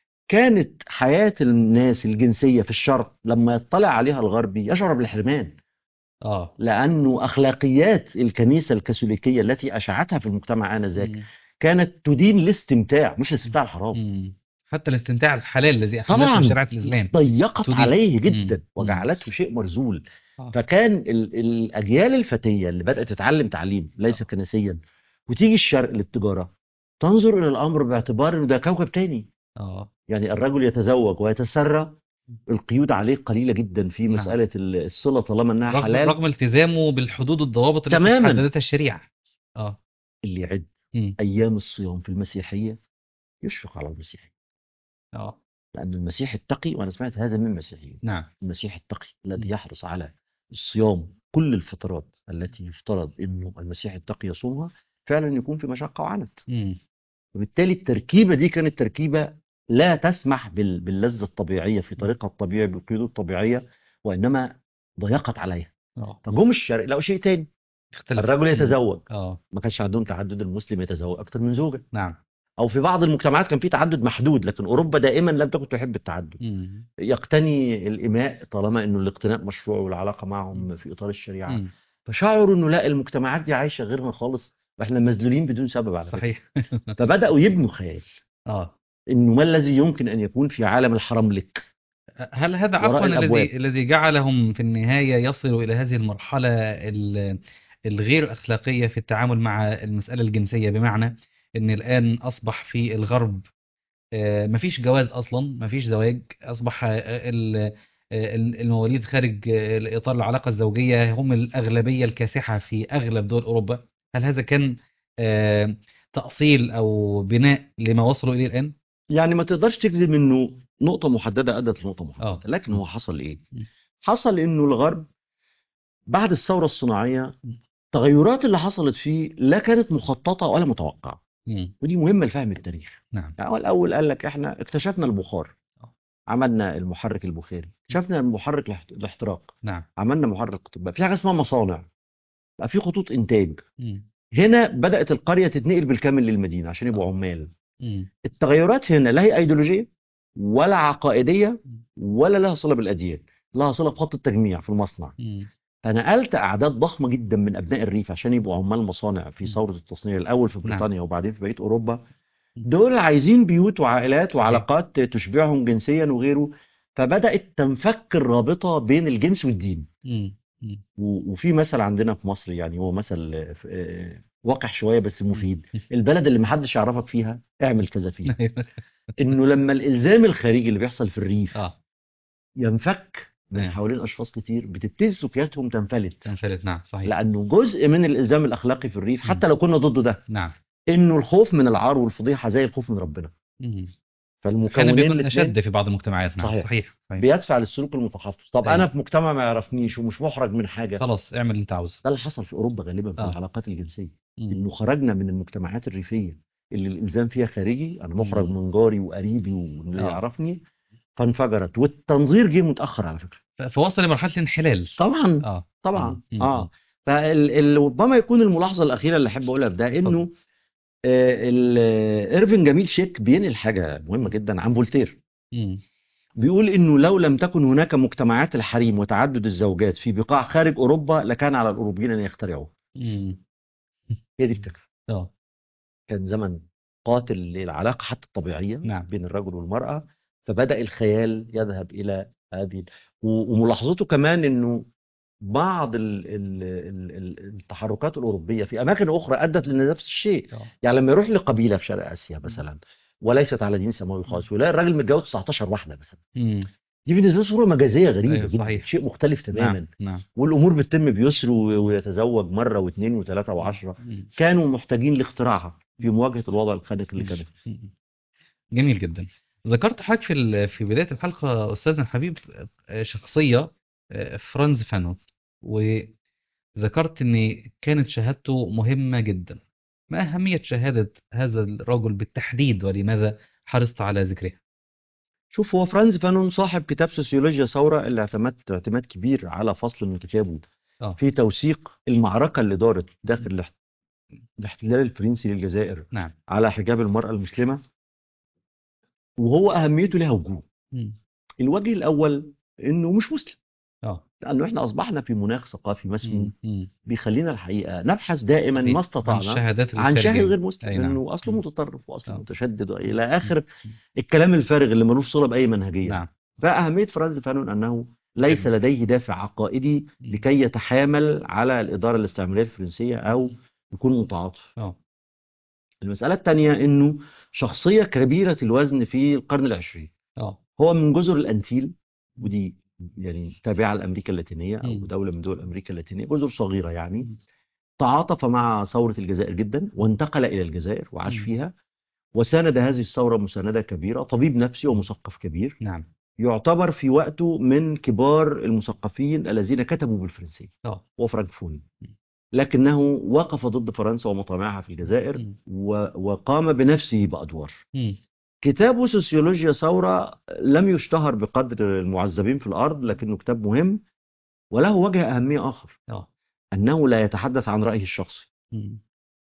كانت حياه الناس الجنسيه في الشرق لما يطلع عليها الغربي يشعر بالحرمان، اه. لانه اخلاقيات الكنيسه الكاثوليكيه التي اشعتها في المجتمع انذاك مم. كانت تدين الاستمتاع مش الاستمتاع الحرام. مم. حتى الاستمتاع الحلال الذي أحلته طبعا شريعة الإسلام ضيقت تدين. عليه مم. جدا مم. وجعلته شيء مرذول. آه. فكان ال- الاجيال الفتيه اللي بدات تتعلم تعليم ليس آه. كنسيا وتيجي الشرق للتجاره تنظر الى الامر باعتبار انه ده كوكب تاني. آه. يعني الرجل يتزوج ويتسرى، القيود عليه قليله جدا في نعم. مساله ال- الصله طالما انها رغم حلال. رغم التزامه بالحدود والضوابط التي تماما. حددتها الشريعة. آه. اللي يعد مم. ايام الصيام في المسيحيه يشفق على المسيحي، آه. لأن المسيح التقي، وأنا سمعت هذا من المسيحيين، نعم. المسيح التقي الذي مم. يحرص على الصيام كل الفترات التي يفترض أنه المسيح التقي يصومها فعلا يكون في مشقة وعنت. مم. وبالتالي التركيبة دي كانت تركيبة لا تسمح بال- باللذة الطبيعية في مم. طريقها الطبيعي بالقيود الطبيعية، وإنما ضيقت عليها. آه. فجم الشرق لقوا شيء تاني: اختلف. الرجل مم. يتزوج، آه. ما كانش عندهم تعدد، المسلم يتزوج أكثر من زوجة، نعم. او في بعض المجتمعات كان في تعدد محدود، لكن اوروبا دائما لم تكن تحب التعدد. مم. يقتني الاماء طالما انه الاقتناء مشروع والعلاقه مم. معهم في اطار الشريعه. مم. فشعروا انه لا، المجتمعات دي عايشه غيرنا خالص، واحنا مذلولين بدون سبب على فكره. صحيح. فبداوا يبنوا خيال آه. انه ما الذي يمكن ان يكون في عالم الحرام لك هل هذا وراء عفوا الابواب. الذي الذي جعلهم في النهاية يصلوا إلى هذه المرحلة ال- الغير أخلاقية في التعامل مع المسألة الجنسية، بمعنى أن الآن أصبح في الغرب آه، مفيش جواز أصلا، مفيش زواج، أصبح آه، ال- آه، المواليد خارج آه، إطار العلاقة الزوجية هم الأغلبية الكاسحة في أغلب دول أوروبا. هل هذا كان آه، تأصيل أو بناء لما وصلوا إليه الآن؟ يعني ما تقدرش تجزم انه نقطه محدده ادت لنقطه محدده، آه. لكن م- هو حصل ايه؟ م- حصل انه الغرب بعد الثوره الصناعيه م- التغيرات اللي حصلت فيه لا كانت مخططه ولا متوقعه، م- ودي مهمة لفهم التاريخ. نعم. يعني هو الأول قال لك إحنا اكتشفنا البخار، آه. عملنا المحرك البخاري، اكتشفنا المحرك الاحت- الاحتراق، نعم. عملنا محرك قطب، في حاجة اسمها مصانع، بقى في خطوط إنتاج. م- هنا بدأت القرية تتنقل بالكامل للمدينة عشان يبقوا آه. عمال. م- التغيرات هنا لا هي أيديولوجية ولا عقائدية م- ولا لها صلة بالأديان، لها صلة بخط التجميع في المصنع. م- فنقلت أعداد ضخمة جدا من أبناء الريف عشان يبقوا عمال مصانع في م- ثورة التصنيع، الأول في نعم. بريطانيا وبعدين في بقية أوروبا. م- دول عايزين بيوت وعائلات صحيح. وعلاقات تشبعهم جنسيا وغيره. فبدأت تنفك الرابطة بين الجنس والدين. م- م- و- وفي مثل عندنا في مصر، يعني هو مثل آه، آه، وقح شوية بس م- مفيد: البلد اللي محدش يعرفك فيها اعمل كذا فيها. أيوة. انه لما الالزام الخارجي اللي بيحصل في الريف اه. ينفك من نعم. حوالين اشخاص كتير بتبتدي سلوكياتهم تنفلت، تنفلت. نعم. صحيح. لانه جزء من الالزام الاخلاقي في الريف م- حتى لو كنا ضد ده نعم. انه الخوف من العار والفضيحة زي الخوف من ربنا. م- أحيانا فالمكونين بيكون أشد الاثنين في بعض المجتمعات. نعم. صحيح صحيح. صحيح. بيدفع للسلوك المتحفظ. طب انا أيوة. في مجتمع ما يعرفنيش ومش محرج من حاجه، خلاص اعمل اللي أنت عاوزه. ده اللي حصل في اوروبا غالبا في اه. العلاقات الجنسيه، م- انه خرجنا من المجتمعات الريفيه اللي الالزام فيها خارجي، انا محرج م- من جاري وقريبي واللي اه. يعرفني، فانفجرت. والتنظير جه متاخر على فكره. ف- فوصل لمرحلة الانحلال. طبعا اه. م- طبعا م- م- اه. فربما يكون الملاحظه الاخيره اللي احب اقولها في ده اتفضل. انه آه، ال- آه، ايرفين جميل شيك بينقل حاجه مهمه جدا عن فولتير. م- بيقول إنه لو لم تكن هناك مجتمعات الحريم وتعدد الزوجات في بقاع خارج أوروبا لكان على الأوروبيين أن يخترعوه. م- هي دي الفكرة. اه كان زمن قاتل للعلاقة حتى الطبيعية نعم. بين الرجل والمرأة، فبدأ الخيال يذهب إلى هذه. و- وملاحظته كمان إنه بعض ال ال ال ال- التحركات الأوروبية في أماكن أخرى أدت لنفس الشيء. اه يعني لما يروح لقبيلة في شرق آسيا مم. مثلا وليست على دين سماوي خالص، ويلاقي الراجل متجوز تسعتاشر واحدة مثلا، مم. دي بالنسبة له صورة مجازية غريبة ايوه جدا، صحيح. شيء مختلف نعم تماما. نعم. والأمور بتتم بيسر، و- ويتزوج مرة واثنين وثلاثة مم. وعشرة. مم. كانوا محتاجين لاختراعها في مواجهة الوضع الخانق اللي مم. كانت فيه. مم. جميل جدا. ذكرت حضرتك في ال- في بداية الحلقة أستاذنا الحبيب آه، شخصية آه، فرانز فانون، وذكرت إن كانت شهادته مهمة جدا. ما أهمية شهادة هذا الرجل بالتحديد، ولماذا حرصت على ذكرها؟ شوف، هو فرانز فانون صاحب كتاب سوسيولوجيا ثورة، اللي اعتمدت اعتماد كبير على فصل من كتابه اه في توثيق المعركة اللي دارت داخل الاحت- الاحتلال الفرنسي للجزائر نعم. على حجاب المرأة المسلمة، وهو أهميته لها وجوه. مم. الوجه الأول إنه مش مسلم، اه لأنه إحنا أصبحنا في مناخ ثقافي مسموم مم. مم. بيخلينا الحقيقة نبحث دائما ما صحيح. عن استطعنا الشهادات عن شاهد الخارجية. غير مسلم، أي نعم. إنه أصله مم. متطرف وأصله اه متشدد وإلى مم. آخر مم. الكلام الفارغ اللي ملوش صلة بأي منهجية ده. نعم. فأهمية فرانز فانون أنه ليس حلو. لديه دافع عقائدي مم. لكي يتحامل على الإدارة الاستعمارية الفرنسية أو يكون متعاطف. اه المسألة الثانية أنه شخصية كبيرة الوزن في القرن العشرين. اه هو من جزر الأنتيل، ودي يعني تابعة لأمريكا اللاتينية أو مم. دولة من دول أمريكا اللاتينية، جزر صغيرة يعني. مم. تعاطف مع ثورة الجزائر جدا، وانتقل إلى الجزائر وعاش مم. فيها، وساند هذه الثورة مساندة كبيرة. طبيب نفسي ومثقف كبير، نعم. يعتبر في وقته من كبار المثقفين الذين كتبوا بالفرنسية، اه وفرنكفوني. لكنه وقف ضد فرنسا ومطامعها في الجزائر، مم. و- وقام بنفسه بأدوار. مم. كتابه سوسيولوجيا ثورة لم يشتهر بقدر المعذبين في الأرض، لكنه كتاب مهم وله وجه أهمية آخر، اه أنه لا يتحدث عن رأيه الشخصي مم.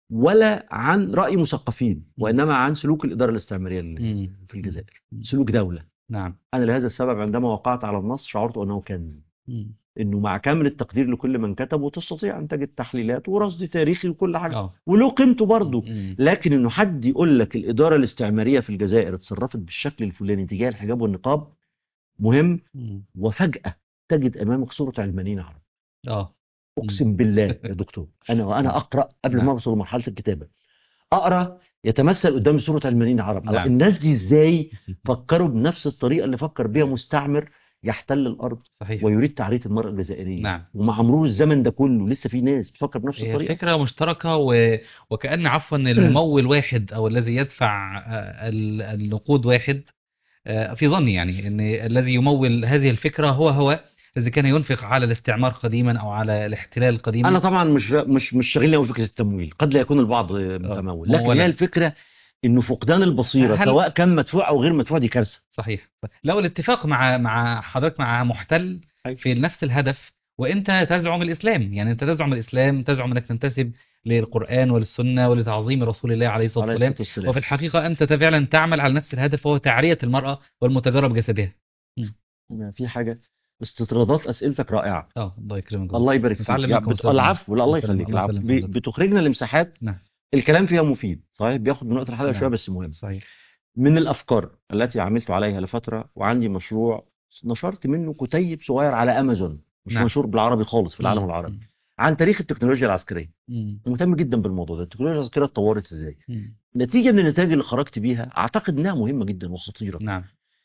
ولا عن رأي مثقفين، مم. وإنما عن سلوك الإدارة الاستعمارية اللي مم. في مم. الجزائر، مم. سلوك دولة. نعم. أنا لهذا السبب عندما وقعت على النص شعرت أنه كنز، مم. انه مع كامل التقدير لكل من كتب، وتستطيع ان تجد تحليلات ورصد تاريخي وكل حاجه اه وله قيمته برضه، مم. لكن انه حد يقول لك الاداره الاستعماريه في الجزائر اتصرفت بالشكل الفلاني تجاه الحجاب والنقاب مهم، مم. وفجاه تجد امامك صوره علمانيين عرب. اه مم. اقسم بالله يا دكتور، انا وانا مم. اقرا قبل ما نعم اوصل لمرحله الكتابه، اقرا يتمثل قدامي صوره علمانيين عرب. الله، نعم. الناس دي ازاي فكروا بنفس الطريقه اللي فكر بيها مستعمر يحتل الارض صحيح. ويريد تعرية المرأة الجزائرية، نعم. ومع مرور الزمن ده كله لسه في ناس بتفكر بنفس هي الطريقة. فكرة مشتركة، و... وكأن عفوا الممول واحد، أو الذي يدفع آه، ال- النقود واحد. آه، في ظني يعني أن الذي يمول هذه الفكرة هو هو الذي كان ينفق على الاستعمار قديما أو على الاحتلال انا قديما. طبعا مش مش مش شاغلني قوي فكرة التمويل، قد لا يكون البعض آه، متمول، لكن هي ممولا. الفكرة انه فقدان البصيرة هل سواء كان مدفوع او غير مدفوع دي كارثة. صحيح. لو الاتفاق مع مع حضرتك مع محتل أيوة. في نفس الهدف، وانت تزعم الاسلام، يعني انت تزعم الاسلام، تزعم انك تنتسب للقران وللسنه ولتعظيم رسول الله عليه الصلاه عليه والسلام، الصلاة والسلام. وفي الحقيقه انت فعلا تعمل على نفس الهدف، وهو تعريه المراه والمتجره بجسدها. مم. ما في حاجة، استطرادات اسئلتك رائعة، اه الله يكرمك. الله يبارك فيك. نتعلم يعني منك بت... استاذنا. العفو، لا الله الله يسلم، يخليك، الله العفو. يسلم ب... حضرتك. بتخرجنا لمساحات نعم الكلام فيها مفيد، صحيح بياخد من وقت الحلقة شوية نعم بس مهم. صحيح. من الأفكار التي عملت عليها لفترة، وعندي مشروع نشرت منه كتيب صغير على أمازون، مش نعم. منشور بالعربي خالص في العالم مم. العربي، مم. عن تاريخ التكنولوجيا العسكرية. مم. مهتم جدا بالموضوع ده، التكنولوجيا العسكرية اتطورت ازاي. مم. نتيجة من النتائج اللي خرجت بيها أعتقد إنها مهمة جدا وخطيرة. نعم.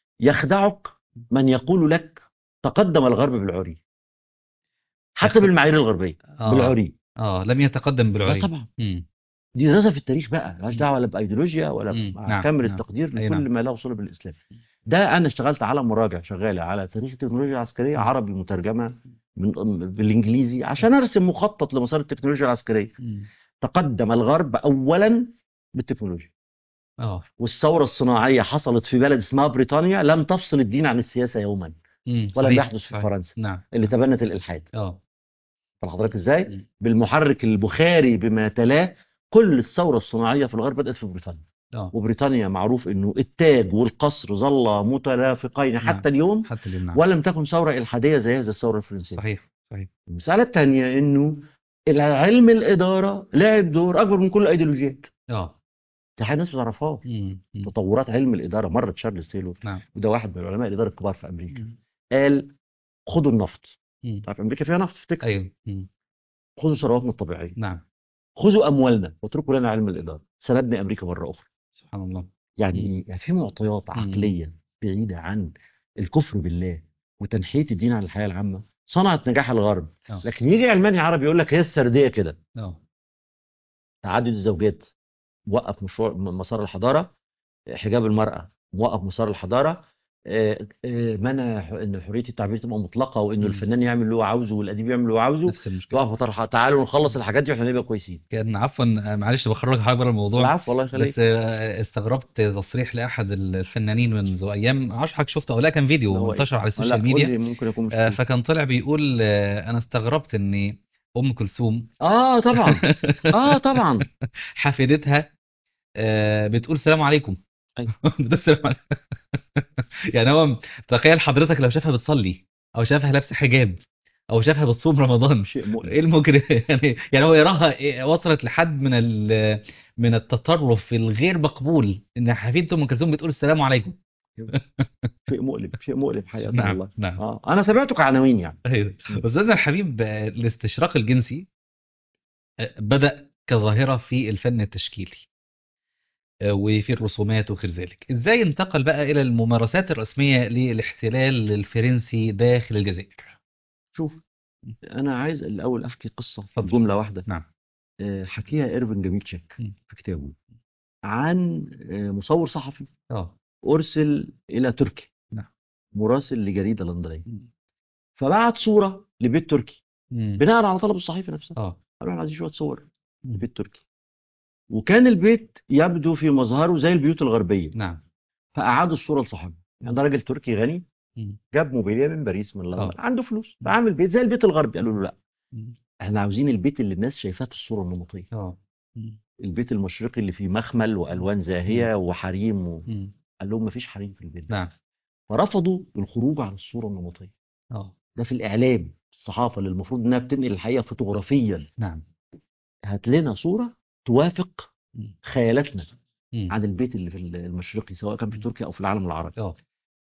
يخدعك من يقول لك تقدم الغرب بالعري، حتى يخ... بالمعايير الغربية، اه بالعري. اه لم يتقدم لا بالعري. طبعا، مم. دي دراسة في التاريخ بقى، ملهاش مم. دعوة لا بأيديولوجيا ولا، مم. مع نعم كامل نعم. التقدير أي نعم. لكل ما له صلة بالإسلام. ده أنا اشتغلت على مراجع شغالة على تاريخ التكنولوجيا العسكرية مم. عربي مترجمة من بالإنجليزي عشان أرسم مخطط لمسار التكنولوجيا العسكرية. مم. تقدم الغرب أولا بالتكنولوجيا، اه والثورة الصناعية حصلت في بلد اسمها بريطانيا لم تفصل الدين عن السياسة يوما، مم. ولم صحيح يحدث في صحيح. فرنسا نعم اللي نعم. تبنت الإلحاد. اه فحضرتك إزاي؟ مم. بالمحرك البخاري بما تلاه، كل الثورة الصناعية في الغرب بدأت في بريطانيا. اه وبريطانيا معروف انه التاج والقصر ظلا مترافقين نعم حتى اليوم، حتى اليوم. نعم ولم تكن ثورة إلحادية زي هذه الثورة الفرنسية. صحيح صحيح. المسألة الثانية انه علم الإدارة لعب دور أكبر من كل الأيديولوجيات. اه. دي حاجة الناس ما تعرفهاش. مم. مم. تطورات علم الإدارة مرة تشارلز تايلور، نعم. وده واحد من علماء الإدارة الكبار في أمريكا، مم. قال خدوا النفط. مم. تعرف أمريكا فيها نفط في تكساس. ايوه. مم. خدوا ثرواتنا الطبيعية، نعم. خذوا أموالنا واتركوا لنا علم الإدارة، سندنا أمريكا مرة أخرى. سبحان الله. يعني مم. إيه؟ يعني في معطيات مم. عقلية بعيدة عن الكفر بالله وتنحية الدين عن الحياة العامة صنعت نجاح الغرب. اه. لكن يجي علماني عربي يقول لك هي السردية كده، اه. تعدد الزوجات وقف مشروع م- مسار الحضارة، حجاب المرأة موقف مسار الحضارة، آه، آه، منع ح- ان حرية التعبير تبقى مطلقة، وانه مم. الفنان يعمل اللي هو عاوزه والاديب يعمل اللي هو عاوزه، نفس المشكله. يقف مسار الحضارة. تعالوا نخلص الحاجات دي واحنا نبقى كويسين. كان عفوا، آه، معلش بخرج حاجه بره الموضوع، العفو، الله بس يخليك. آه، استغربت تصريح لاحد الفنانين منذ ايام، معرفش حضرتك شفته او لا، كان اللي فيديو هو ايه؟ منتشر على آه، السوشيال لا قول ميديا. لي، ممكن يكون مش آه، فاهم. فكان طلع بيقول آه، انا استغربت ان ام كلثوم اه طبعا. اه طبعا. حفيدتها آه، بتقول سلام عليكم. ايوه. بتقول سلام عليكم. يعني هو تخيل حضرتك لو شافها بتصلي، او شافها لابسه حجاب، او شافها بتصوم رمضان، شيء ايه مؤلم. المجرم؟ يعني يعني هو يراها إيه- وصلت لحد من ال- من التطرف الغير مقبول ان حفيدة ام كلثوم بتقول السلام عليكم. شيء مؤلم، شيء مؤلم حقيقة نعم. والله. نعم. اه انا سمعته كعناوين يعني. أيوة. م. استاذنا الحبيب، آه، الاستشراق الجنسي آه، بدأ كظاهرة في الفن التشكيلي آه، وفي الرسومات وغير ذلك. ازاي انتقل بقى الى الممارسات الرسمية للاحتلال الفرنسي داخل الجزائر؟ شوف، انا عايز الاول احكي قصة في اتفضل. جملة واحدة، نعم. آه، حكيها ايرفين جميتشيك م. في كتابه عن آه، مصور صحفي اه. ارسل الى تركيا، نعم. مراسل لجريدة لندنية، م. فبعت صورة لبيت تركي م. بناء على طلب الصحيفة نفسها. اه. قالوا احنا عايزين شوية صور م. لبيت تركي، وكان البيت يبدو في مظهره زي البيوت الغربية، نعم. فأعادوا الصورة لصاحبه. يعني م. ده راجل تركي غني، م. جاب موبيليا من باريس من لندن، اه. عنده فلوس، م. فعامل بيت زي البيت الغربي. قالوا له لا، م. احنا عاوزين البيت اللي الناس شايفاه في الصورة النمطية، اه. م. البيت المشرقي اللي فيه مخمل وألوان م. زاهية وحريم و... م. قال لهم مفيش حريم في البيت ده. نعم. فرفضوا الخروج عن الصورة النمطية. اه. ده في الإعلام، الصحافة اللي المفروض إنها بتنقل الحقيقة فوتوغرافيا، نعم. هات لنا صورة توافق م. خيالاتنا م. عن البيت اللي في المشرقي سواء كان في م. تركيا أو في العالم العربي. اه.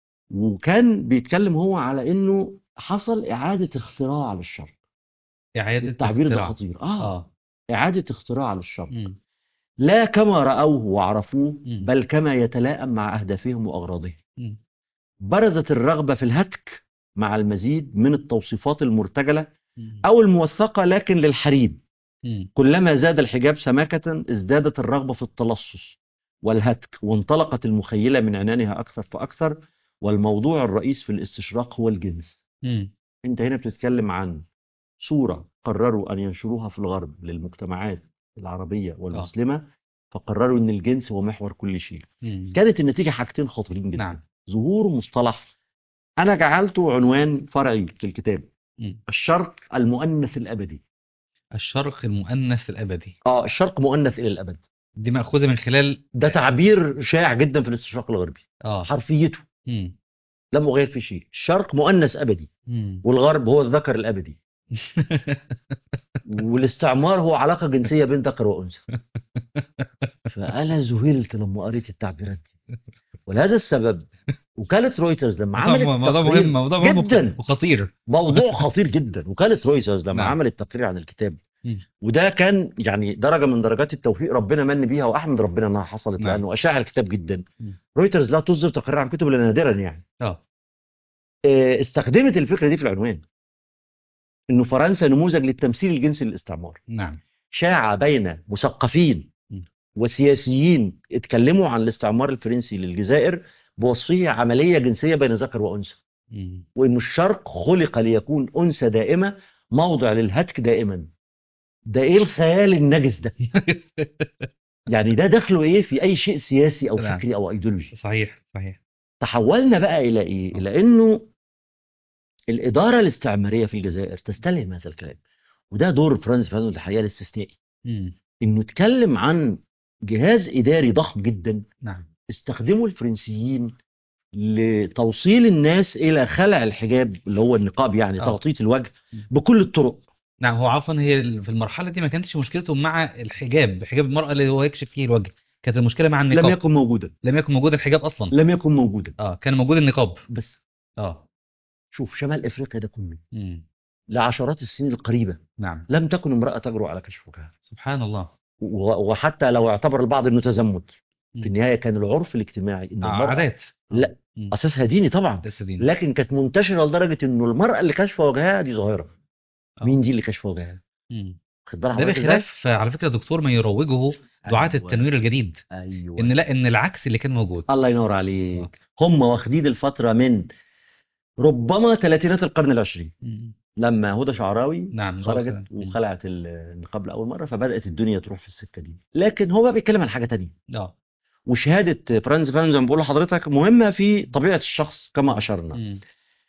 وكان بيتكلم هو على إنه حصل إعادة اختراع للشرق. إعادة التعبير ده اختراع. خطير. آه اه. إعادة اختراع للشرق، م. لا كما رأوه وعرفوه م. بل كما يتلائم مع أهدافهم وأغراضهم. م. برزت الرغبة في الهتك مع المزيد من التوصيفات المرتجلة م. أو الموثقة لكن للحريم. م. كلما زاد الحجاب سماكة ازدادت الرغبة في التلصص والهتك، وانطلقت المخيلة من عنانها أكثر فأكثر. والموضوع الرئيس في الاستشراق هو الجنس. م. أنت هنا بتتكلم عن صورة قرروا أن ينشروها في الغرب للمجتمعات العربية اه. والمسلمة، فقرروا أن الجنس هو محور كل شيء. م. كانت النتيجة حاجتين خطيرين جدا. نعم. ظهور مصطلح أنا جعلته عنوان فرعي في الكتاب، م. الشرق المؤنث الأبدي. الشرق المؤنث الأبدي. آه الشرق مؤنث إلى الأبد، دي مأخوذة من خلال ده تعبير شائع جدا في الاستشراق الغربي. اه. حرفيته م. لم أغير في شيء، الشرق مؤنث أبدي م. والغرب هو الذكر الأبدي، والاستعمار هو علاقة جنسية بين ذكر وأنثى. فأنا ذهلت لما قريت التعبيرات دي، ولهذا السبب وكالة رويترز لما عملت موضوع مهم، تقرير موضوع مهم جدا، وخطير. موضوع خطير جدا، وكالة رويترز لما نعم. عملت تقرير عن الكتاب، م. وده كان يعني درجة من درجات التوفيق ربنا من بيها، وأحمد ربنا أنها حصلت نعم. لأنه أشاع الكتاب جدا. م. رويترز لا تصدر تقرير عن كتب إلا نادرا يعني. اه. آه، استخدمت الفكرة دي في العنوان، إنه فرنسا نموذج للتمثيل الجنسي للاستعمار. نعم. شاع بين مثقفين م. وسياسيين اتكلموا عن الاستعمار الفرنسي للجزائر بوصفه عملية جنسية بين ذكر وأنثى، م. وإنه الشرق خلق ليكون أنثى دائمة موضع للهتك دائما. ده إيه الخيال النجس ده؟ يعني ده دخله إيه في أي شيء سياسي أو نعم. فكري أو أيديولوجي؟ صحيح. صحيح. تحولنا بقى إلى إيه؟ آه. إلى إنه الإدارة الاستعمارية في الجزائر تستلهم هذا الكلام، وده دور فرانس فانون الحقيقة الاستثنائي، م. إنه اتكلم عن جهاز إداري ضخم جدا نعم. استخدموا الفرنسيين لتوصيل الناس إلى خلع الحجاب اللي هو النقاب، يعني اه. تغطية الوجه م. بكل الطرق. نعم، هو عفوا هي ال- في المرحلة دي ما كانتش مشكلتهم مع الحجاب، حجاب المرأة اللي هو يكشف فيه الوجه، كانت المشكلة مع لم النقاب. يكن موجودا، لم يكن موجود الحجاب أصلا. لم يكن موجودا. اه، كان موجود النقاب. بس اه. شوف شمال افريقيا ده كله مم. لعشرات السنين القريبه نعم. لم تكن امراه تجرؤ على كشف وجهها، سبحان الله. و- وحتى لو اعتبر البعض انه تزمت، في مم. النهايه كان العرف الاجتماعي ان آه، المراه، عادات. اه. لا، مم. اساسها ديني طبعا، لسه دين. لكن كانت منتشره لدرجه انه المراه اللي كشف وجهها دي ظاهره. اه. مين دي اللي كشف وجهها؟ مم. خد بال ده حضرتك ازاي؟ بخلاف على فكرة دكتور ما يروجه دعاة ايوه، التنوير الجديد، ان ايوه، لا، ان العكس اللي كان موجود. الله ينور اه. عليك. هم واخدين الفتره من ربما ثلاثينات القرن العشرين، مم. لما هدى شعراوي نعم، رأس. خرجت مم. وخلعت ال- النقاب لأول مرة، فبدأت الدنيا تروح في السكة دي. لكن هو بقى بيتكلم عن حاجة تانية، اه. وشهادة فرانز فان زي ما بقول لحضرتك مهمة في طبيعة الشخص كما أشرنا. مم.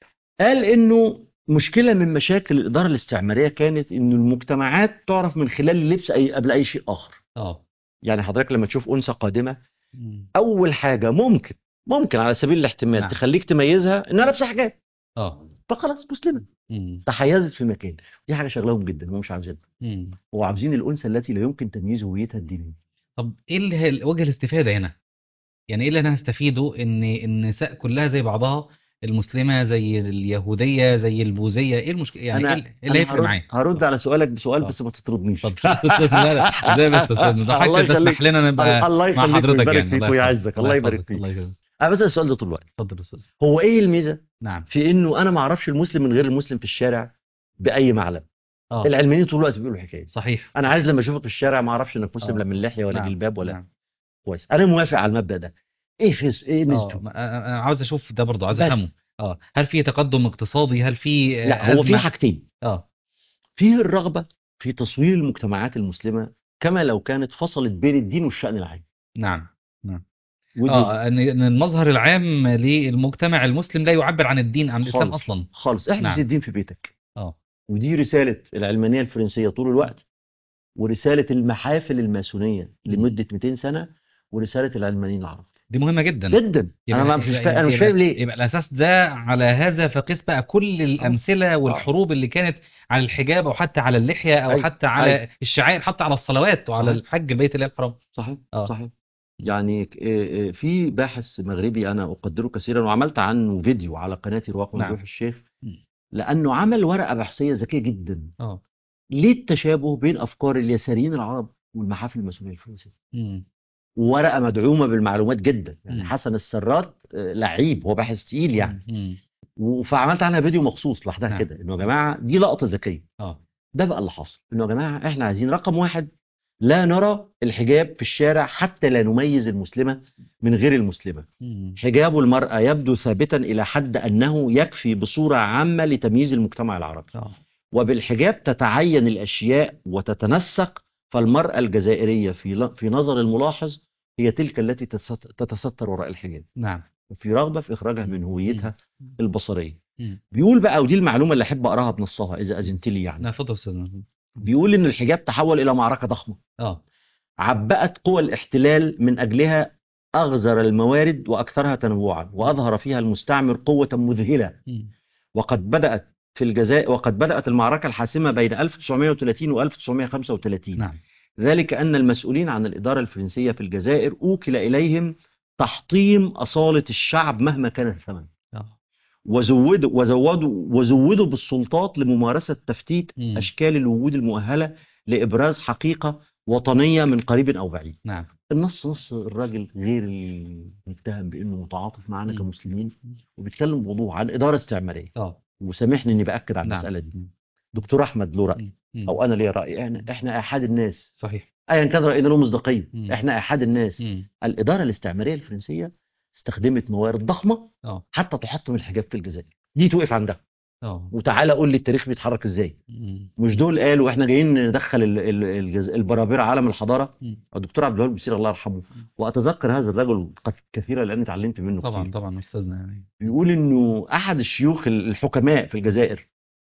قال إنه مشكلة من مشاكل الإدارة الاستعمارية كانت إنه المجتمعات تعرف من خلال اللبس أي قبل أي شيء آخر. اه. يعني حضرتك لما تشوف أنثى قادمة، مم. أول حاجة ممكن ممكن على سبيل الاحتمال نعم. تخليك تميزها إنها لابسة حجاب، اه. فخلاص مسلمة، مم. تحيزت في مكان. دي حاجة شغلهم جدا، هم مش عاوزينها، مم. هو عاوزين الأنثى التي لا يمكن تمييز هويتها الدينية. طب ايه اللي هي وجه الاستفادة هنا؟ يعني ايه اللي انا هستفيده ان النساء كلها زي بعضها، المسلمة زي اليهودية زي البوذية، ايه المشكلة؟ يعني ايه اللي أنا إيه اللي أنا هيفرق هرد معايا؟ هرد اه. على سؤالك بسؤال، اه. بس ما تطردنيش. اتفضل. لا لا، ازاي بس يا استاذ، ده الله حضرتك يخليك، تسمح لنا ال- نبقى الله مع يخليك حضرتك ويبارك يعني. فيك الله يحفظك، ويعزك، الله الله يبارك يحفظك، فيك. الله يكرمك. أنا بسأل السؤال ده طول الوقت، اتفضل يا استاذ. هو إيه الميزة نعم. في إنه أنا ما أعرفش المسلم من غير المسلم في الشارع بأي معلم؟ اه. العلمانيين طول الوقت بيقولوا الحكاية دي. صحيح، أنا عايز صحيح. لما أشوفك في الشارع ما أعرفش إنك مسلم، لا اه. من لحية ولا نعم. جلباب ولا. نعم. كويس، أنا موافق على المبدأ ده. إيه في إيه اه، ميزته؟ ما- انا أنا عاوز اشوف ده برضه، عاوز افهمه. بس اه، هل في تقدم اقتصادي؟ هل في لا، آه، هو في ازمة؟ حاجتين، اه. فيه الرغبة في تصوير المجتمعات المسلمة كما لو كانت فصلت بين الدين والشأن العام. نعم. نعم. ودي اه، ان ان المظهر العام للمجتمع المسلم لا يعبر عن الدين، عن الاسلام خالص اصلا. خالص، احبس نعم. الدين في بيتك. اه. ودي رسالة العلمانية الفرنسية طول الوقت، ورسالة المحافل الماسونية مم. لمدة مئتين سنة، ورسالة العلمانيين العرب. دي مهمة جدا. جدا، انا يبقى ما مش يبقى فا... انا يبقى مش فاهم يبقى, ليه. يبقى الاساس ده، على هذا فقس بقى كل اه، الامثله اه، والحروب اللي كانت على الحجاب، او حتى على اللحيه، او اي، حتى اي، على الشعائر، حتى على الصلوات وعلى صحيح، الحج البيت الله الحرام. صحيح، اه. صحيح. مم. يعني ك- آه، آه، في باحث مغربي انا اقدره كثيرا، وعملت عنه فيديو على قناتي رواق نعم. ممدوح الشيخ، مم. لانه عمل ورقة بحثية ذكية جدا. اه. ليه التشابه بين افكار اليساريين العرب والمحافل الماسونيه الفرنسيه؟ مم. ورقه مدعومه بالمعلومات جدا، يعني مم. حسن السرات آه، لعيب، هو باحث تقيل مم. يعني. مم. و- فعملت عنها فيديو مخصوص لوحدها نعم. كده، انه يا جماعه دي لقطه ذكيه. اه. ده بقى اللي حصل، انه يا جماعه احنا عايزين رقم واحد، لا نرى الحجاب في الشارع حتى لا نميز المسلمه من غير المسلمه. مم. حجاب المراه يبدو ثابتا الى حد انه يكفي بصوره عامه لتمييز المجتمع العربي، اه. وبالحجاب تتعين الأشياء وتتنسق. فالمرأة الجزائرية في ل- في نظر الملاحظ هي تلك التي تتست- تتستر وراء الحجاب، نعم. وفي رغبة في إخراجها من مم. هويتها البصرية. مم. بيقول بقى، ودي المعلومة اللي أحب أقراها بنصها إذا أذنت لي يعني، لا، اتفضل يا استاذ. مم. بيقول إن الحجاب تحول إلى معركة ضخمة اه. عبأت قوى الاحتلال من أجلها أغزر الموارد وأكثرها تنوعا، مم. وأظهر فيها المستعمر قوة مذهلة. مم. وقد بدأت في الجزائر وقد بدأت المعركة الحاسمة بين ألف وتسعمائة وثلاثين و ألف وتسعمائة وخمسة وثلاثين، نعم. ذلك أن المسؤولين عن الإدارة الفرنسية في الجزائر أوكل إليهم تحطيم أصالة الشعب مهما كان الثمن، اه. وزودوا وزودوا وزودوا بالسلطات لممارسة تفتيت مم. أشكال الوجود المؤهلة لإبراز حقيقة وطنية من قريب أو بعيد. نعم. النص نص الراجل غير المتهم بأنه متعاطف معنا مم. كمسلمين، وبيتكلم بوضوح عن إدارة استعمارية. اه. وسامحني اني باكد على نعم. المساله دي. مم. دكتور احمد له راي، مم. مم. او انا ليا راي، احنا مم. احنا احد الناس، صحيح. ايا كان راينا له مصداقيه، مم. احنا احد الناس. مم. الاداره الاستعماريه الفرنسيه استخدمت موارد ضخمه اه. حتى تحطم الحجاب في الجزائر، دي توقف عندها. اه. وتعالى قول لي التاريخ بيتحرك ازاي. مم. مش دول قالوا احنا جايين ندخل ال- ال- الجز... البرابره عالم الحضاره؟ مم. الدكتور عبد الوهاب بصير الله يرحمه، مم. واتذكر هذا الرجل قد كثيرا لاني اتعلمت منه طبعا كتير. طبعا استاذنا يعني. بيقول انه احد الشيوخ الحكماء في الجزائر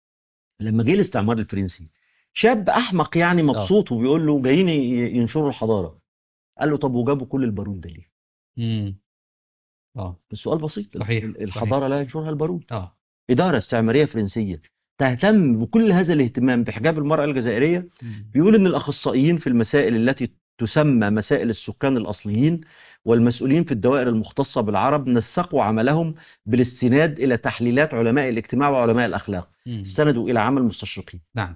لما جه الاستعمار الفرنسي، شاب احمق يعني اه. مبسوط وبيقول له جايين ي- ينشروا الحضاره، قال له طب وجابوا كل البارود ده ليه؟ امم. اه. السؤال بسيط، صحيح، ال- صحيح. الحضاره لا ينشرها البارود. اه. اداره استعماريه فرنسيه تهتم بكل هذا الاهتمام بحجاب المرأة الجزائرية. مم. بيقول إن الأخصائيين في المسائل التي تسمى مسائل السكان الأصليين والمسؤولين في الدوائر المختصة بالعرب نسقوا عملهم بالاستناد إلى تحليلات علماء الاجتماع وعلماء الأخلاق، مم. استندوا إلى عمل مستشرقين، نعم.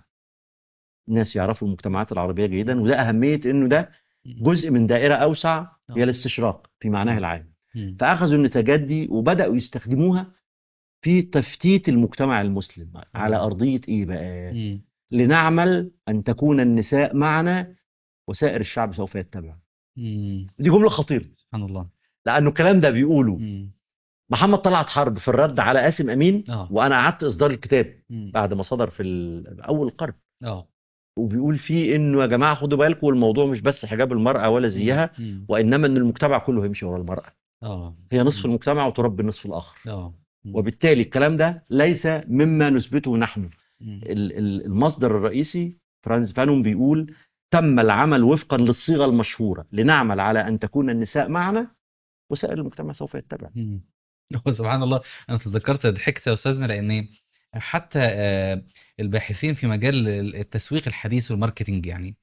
ناس يعرفوا المجتمعات العربية جيدا، وده أهمية إنه ده مم. جزء من دائرة أوسع هي آه. الاستشراق في معناه آه. العام. مم. فأخذوا النتاجات دي وبدأوا يستخدموها في تفتيت المجتمع المسلم على آه. أرضية إيه بقى؟ مم. لنعمل أن تكون النساء معنا وسائر الشعب سوف يتبع. مم. دي جملة خطيرة، سبحان الله. لأنه الكلام ده بيقوله مم. محمد طلعت حرب في الرد على قاسم أمين، اه. وأنا قعدت إصدار الكتاب مم. بعد ما صدر في ال- أول القرن، اه. وبيقول فيه إنه يا جماعة خدوا بالكم، الموضوع مش بس حجاب المرأة ولا مم. زيها، مم. وإنما إن المجتمع كله هيمشي ورا المرأة، اه. هي نصف مم. المجتمع وتربي النصف الآخر. اه. مم. وبالتالي الكلام ده ليس مما نثبته نحن. مم. ال- ال- المصدر الرئيسي فرانز فانون بيقول تم العمل وفقا للصيغة المشهورة لنعمل على أن تكون النساء معنا وسائر المجتمع سوف يتبع. مم. هو سبحان الله، انا تذكرت ضحكت يا استاذنا لان حتى آه، الباحثين في مجال التسويق الحديث والماركتينج يعني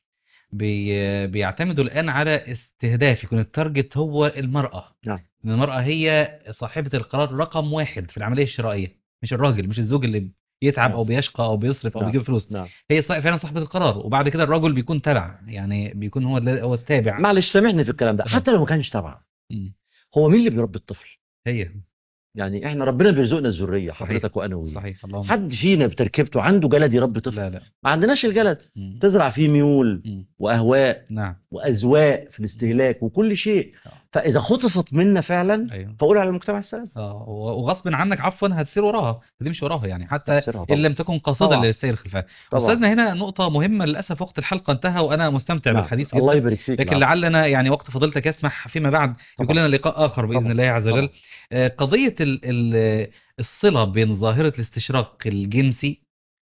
بي بيعتمدوا الآن على استهداف يكون التارجت هو المرأة، نعم. إن المرأة هي صاحبة القرار رقم واحد في العملية الشرائية، مش الراجل، مش الزوج اللي يتعب نعم. أو بيشقى أو بيصرف أو نعم. بيجيب فلوس. نعم. هي صا- فعلا صاحبة القرار، وبعد كده الرجل بيكون تبع، يعني بيكون هو الل- هو التابع. معلش سامحني في الكلام ده، آه. حتى لو ما كانش تبع، مم. هو مين اللي بيربي الطفل؟ هي يعني احنا ربنا بيرزقنا الذرية، صحيح حضرتك وأنا وإيه. صحيح اللهم حد فينا بتركيبته عنده جلد يربي طفل؟ لا لا. ما عندناش الجلد. مم. تزرع فيه ميول مم. وأهواء نعم. وأذواق في الاستهلاك وكل شيء، آه. فإذا خطفت منا فعلا أيوه. فقول على المجتمع السلام. اه و- وغصب عنك عفوا هتسير وراها، هتمشي وراها يعني، حتى تأثيرها ان طبعا. لم تكن قاصدا طبعا. للسير الخلفاء. طبعا. استاذنا هنا نقطه مهمه، للاسف وقت الحلقه انتهى وانا مستمتع نعم. بالحديث الله جدا، يبارك فيك. لكن نعم. لعلنا يعني وقت فضيلتك يسمح فيما بعد يكون طبعا. لنا لقاء اخر باذن طبعا. الله عز وجل. طبعا. آه، قضيه ال ال الصله بين ظاهره الاستشراق الجنسي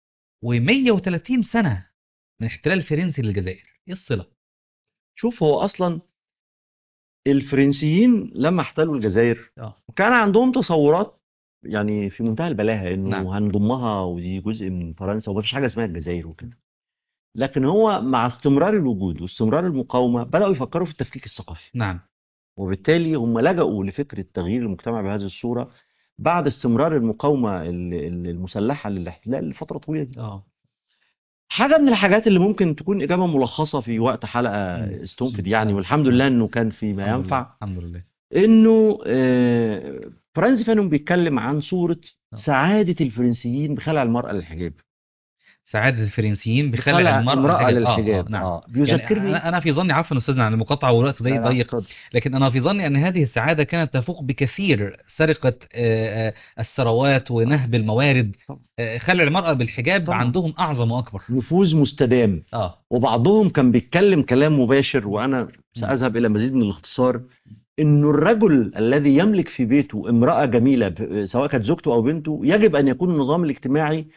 و130 سنه من احتلال فرنسي للجزائر، ايه الصله؟ شوف، هو أصلا الفرنسيين لما احتلوا الجزائر اه. كان عندهم تصورات يعني في منتهى البلاهة انه نعم. هنضمها ودي جزء من فرنسا ومفيش حاجة اسمها الجزائر وكده. لكن هو مع استمرار الوجود واستمرار المقاومة بدأوا يفكروا في التفكيك الثقافي، نعم. وبالتالي هم لجأوا لفكرة تغيير المجتمع بهذه الصورة بعد استمرار المقاومة ال- ال- المسلحة للاحتلال لفترة طويلة جدا. اه. حاجة من الحاجات اللي ممكن تكون إجابة ملخصة في وقت حلقة مم. استنفد يعني، آه. والحمد لله إنه كان في ما الحمد لله ينفع، الحمد لله. إنه آه، فرانز فانون بيتكلم عن صورة آه. سعادة الفرنسيين بخلع المرأة للحجاب، سعادة الفرنسيين بخلع بخلع المرأة امرأة الحجاب. اه اه للحجاب. نعم. اه يعني بيذكرني. انا انا في ظني، عفوا استاذنا عن المقاطعة والوقت لا ضيق لا ضيق، اتفضل. لكن انا في ظني ان هذه السعادة كانت تفوق بكثير سرقة آه، آه، الثروات ونهب الموارد. طبعا. آه، خلع المرأة بالحجاب طبعا. عندهم اعظم واكبر. نفوذ مستدام. اه. وبعضهم كان بيتكلم كلام مباشر، وانا مم. ساذهب الى مزيد من الاختصار، انه الرجل الذي يملك في بيته امرأة جميلة ب- سواء كانت زوجته او بنته يجب ان يكون النظام الاجتماعي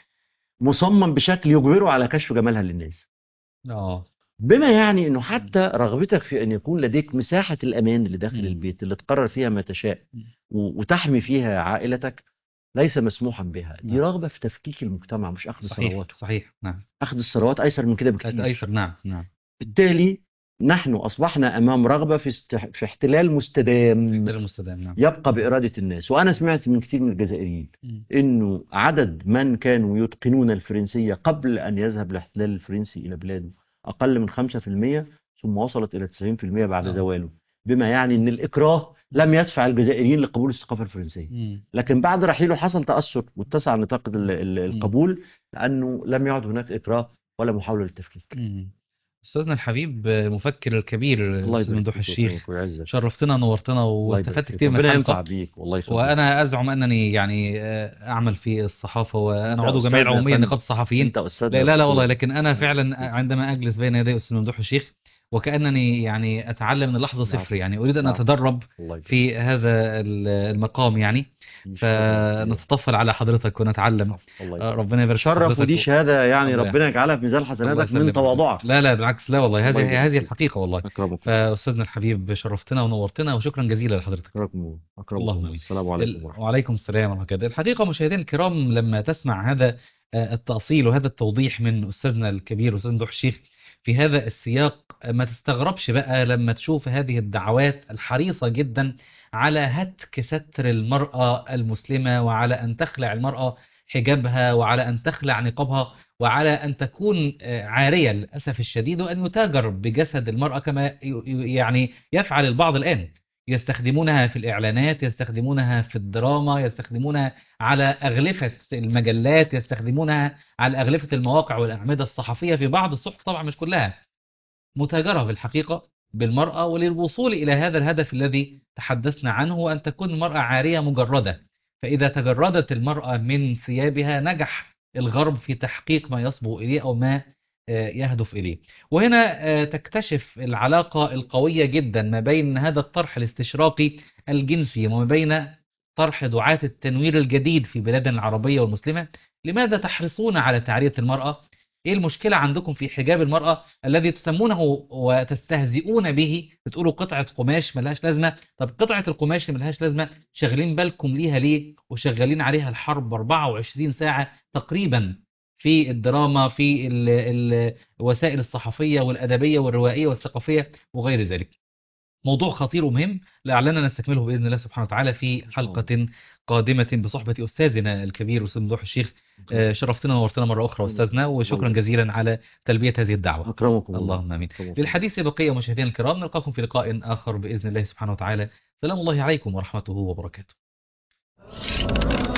مصمم بشكل يجبره على كشف جمالها للناس، اه. بما يعني انه حتى رغبتك في ان يكون لديك مساحة الامان اللي داخل مم. البيت اللي تقرر فيها ما تشاء مم. و- وتحمي فيها عائلتك ليس مسموحا بها. دي نعم. رغبة في تفكيك المجتمع مش اخذ صحيح ثرواته. صحيح. نعم. اخذ الثروات ايسر من كده بكثير. ايسر. نعم نعم. بالتالي نحن اصبحنا امام رغبة في استح... في احتلال مستدام غير المستدام. نعم. يبقى بإرادة الناس. وانا سمعت من كثير من الجزائريين مم. انه عدد من كانوا يتقنون الفرنسية قبل ان يذهب الاحتلال الفرنسي الى بلاده اقل من خمسة في المية، ثم وصلت الى تسعين في المية بعد آه. زواله، بما يعني ان الاكراه لم يدفع الجزائريين لقبول الثقافة الفرنسية. مم. لكن بعد رحيله حصل تأثر واتسع نطاق ال- ال- مم. القبول، لانه لم يعد هناك اكراه ولا محاولة للتفكيك. مم. أستاذنا الحبيب المفكر الكبير الله الأستاذ يبارك ممدوح فيك الشيخ، ويكرمك ويعزك. شرفتنا ونورتنا الله يبارك واستفدت فيك. كتير من ربنا ينفع الحلقة. بيك والله يخليك. وأنا أزعم أنني يعني آه، أعمل في الصحافة وأنا أنت عضو جمعية أستاذنا يا العمومية فندم. لنقابة الصحفيين. انت استاذنا لا لا لا والله، ودكتور. لكن أنا فعلا عندما أجلس بين يدي أستاذ ممدوح الشيخ وكأنني يعني أتعلم من اللحظة نعم. صفر، يعني أريد أن نعم. أتدرب الله يبارك في هذا ال- المقام يعني، فيك. شكراً. فنتطفل على حضرتك ونتعلم. الله آه، يبارك. ربنا يبارك في شرف، حضرتك ودي و- شهادة يعني الله ربنا يجعلها في ميزان الله حسناتك من يسلمك. تواضعك. لا لا بالعكس، لا والله، الله هذه يبارك هذه فيك. الحقيقة والله. أكرمك. فأستاذنا الحبيب شرفتنا ونورتنا وشكرا جزيلا لحضرتك. أكرمكم. أكرمكم. اللهم آمين. السلام عليكم ال- ورحمة الله. وعليكم السلام ورحمة الله. الحقيقة مشاهدينا الكرام، لما تسمع هذا آه، التأصيل وهذا التوضيح من أستاذنا الكبير أستاذ ممدوح الشيخ في هذا السياق. آه، ما تستغربش بقى لما تشوف هذه الدعوات الحريصة جدا على هتك ستر المرأة المسلمة، وعلى أن تخلع المرأة حجابها، وعلى أن تخلع نقابها، وعلى أن تكون آه، عارية للأسف الشديد، وأن يتاجر بجسد المرأة كما ي- ي- يعني يفعل البعض الآن. يستخدمونها في الإعلانات، يستخدمونها في الدراما، يستخدمونها على أغلفة المجلات، يستخدمونها على أغلفة المواقع والأعمدة الصحفية في بعض الصحف، طبعا مش كلها. متاجرة في الحقيقة بالمرأة، وللوصول إلى هذا الهدف الذي تحدثنا عنه، وأن تكون المرأة عارية مجردة. فإذا تجردت المرأة من ثيابها نجح الغرب في تحقيق ما يصبو إليه أو ما آه، يهدف إليه. وهنا آه، تكتشف العلاقة القوية جدا ما بين هذا الطرح الاستشراقي الجنسي وما بين طرح دعاة التنوير الجديد في بلادنا العربية والمسلمة. لماذا تحرصون على تعرية المرأة؟ ايه المشكلة عندكم في حجاب المرأة الذي تسمونه وتستهزئون به؟ بتقولوا قطعة قماش ملهاش لازمة. طب قطعة القماش اللي ملهاش لازمة شغلين بالكم ليها ليه؟ وشغالين عليها الحرب أربعة وعشرين ساعة تقريبا في الدراما، في ال- ال- الوسائل الصحفية والأدبية والروائية والثقافية وغير ذلك. موضوع خطير ومهم، لعلنا نستكمله بإذن الله سبحانه وتعالى في إن شاء الله. حلقة قادمة بصحبة أستاذنا الكبير أستاذ ممدوح الشيخ. آه، شرفتنا ونورتنا مرة أخرى أستاذنا، وشكرا الله جزيلا على تلبية هذه الدعوة. أكرمكم الله. اللهم آمين. أكرمكم الله. للحديث بقية مشاهدينا الكرام، نلقاكم في لقاء آخر بإذن الله سبحانه وتعالى. سلام الله عليكم ورحمته وبركاته.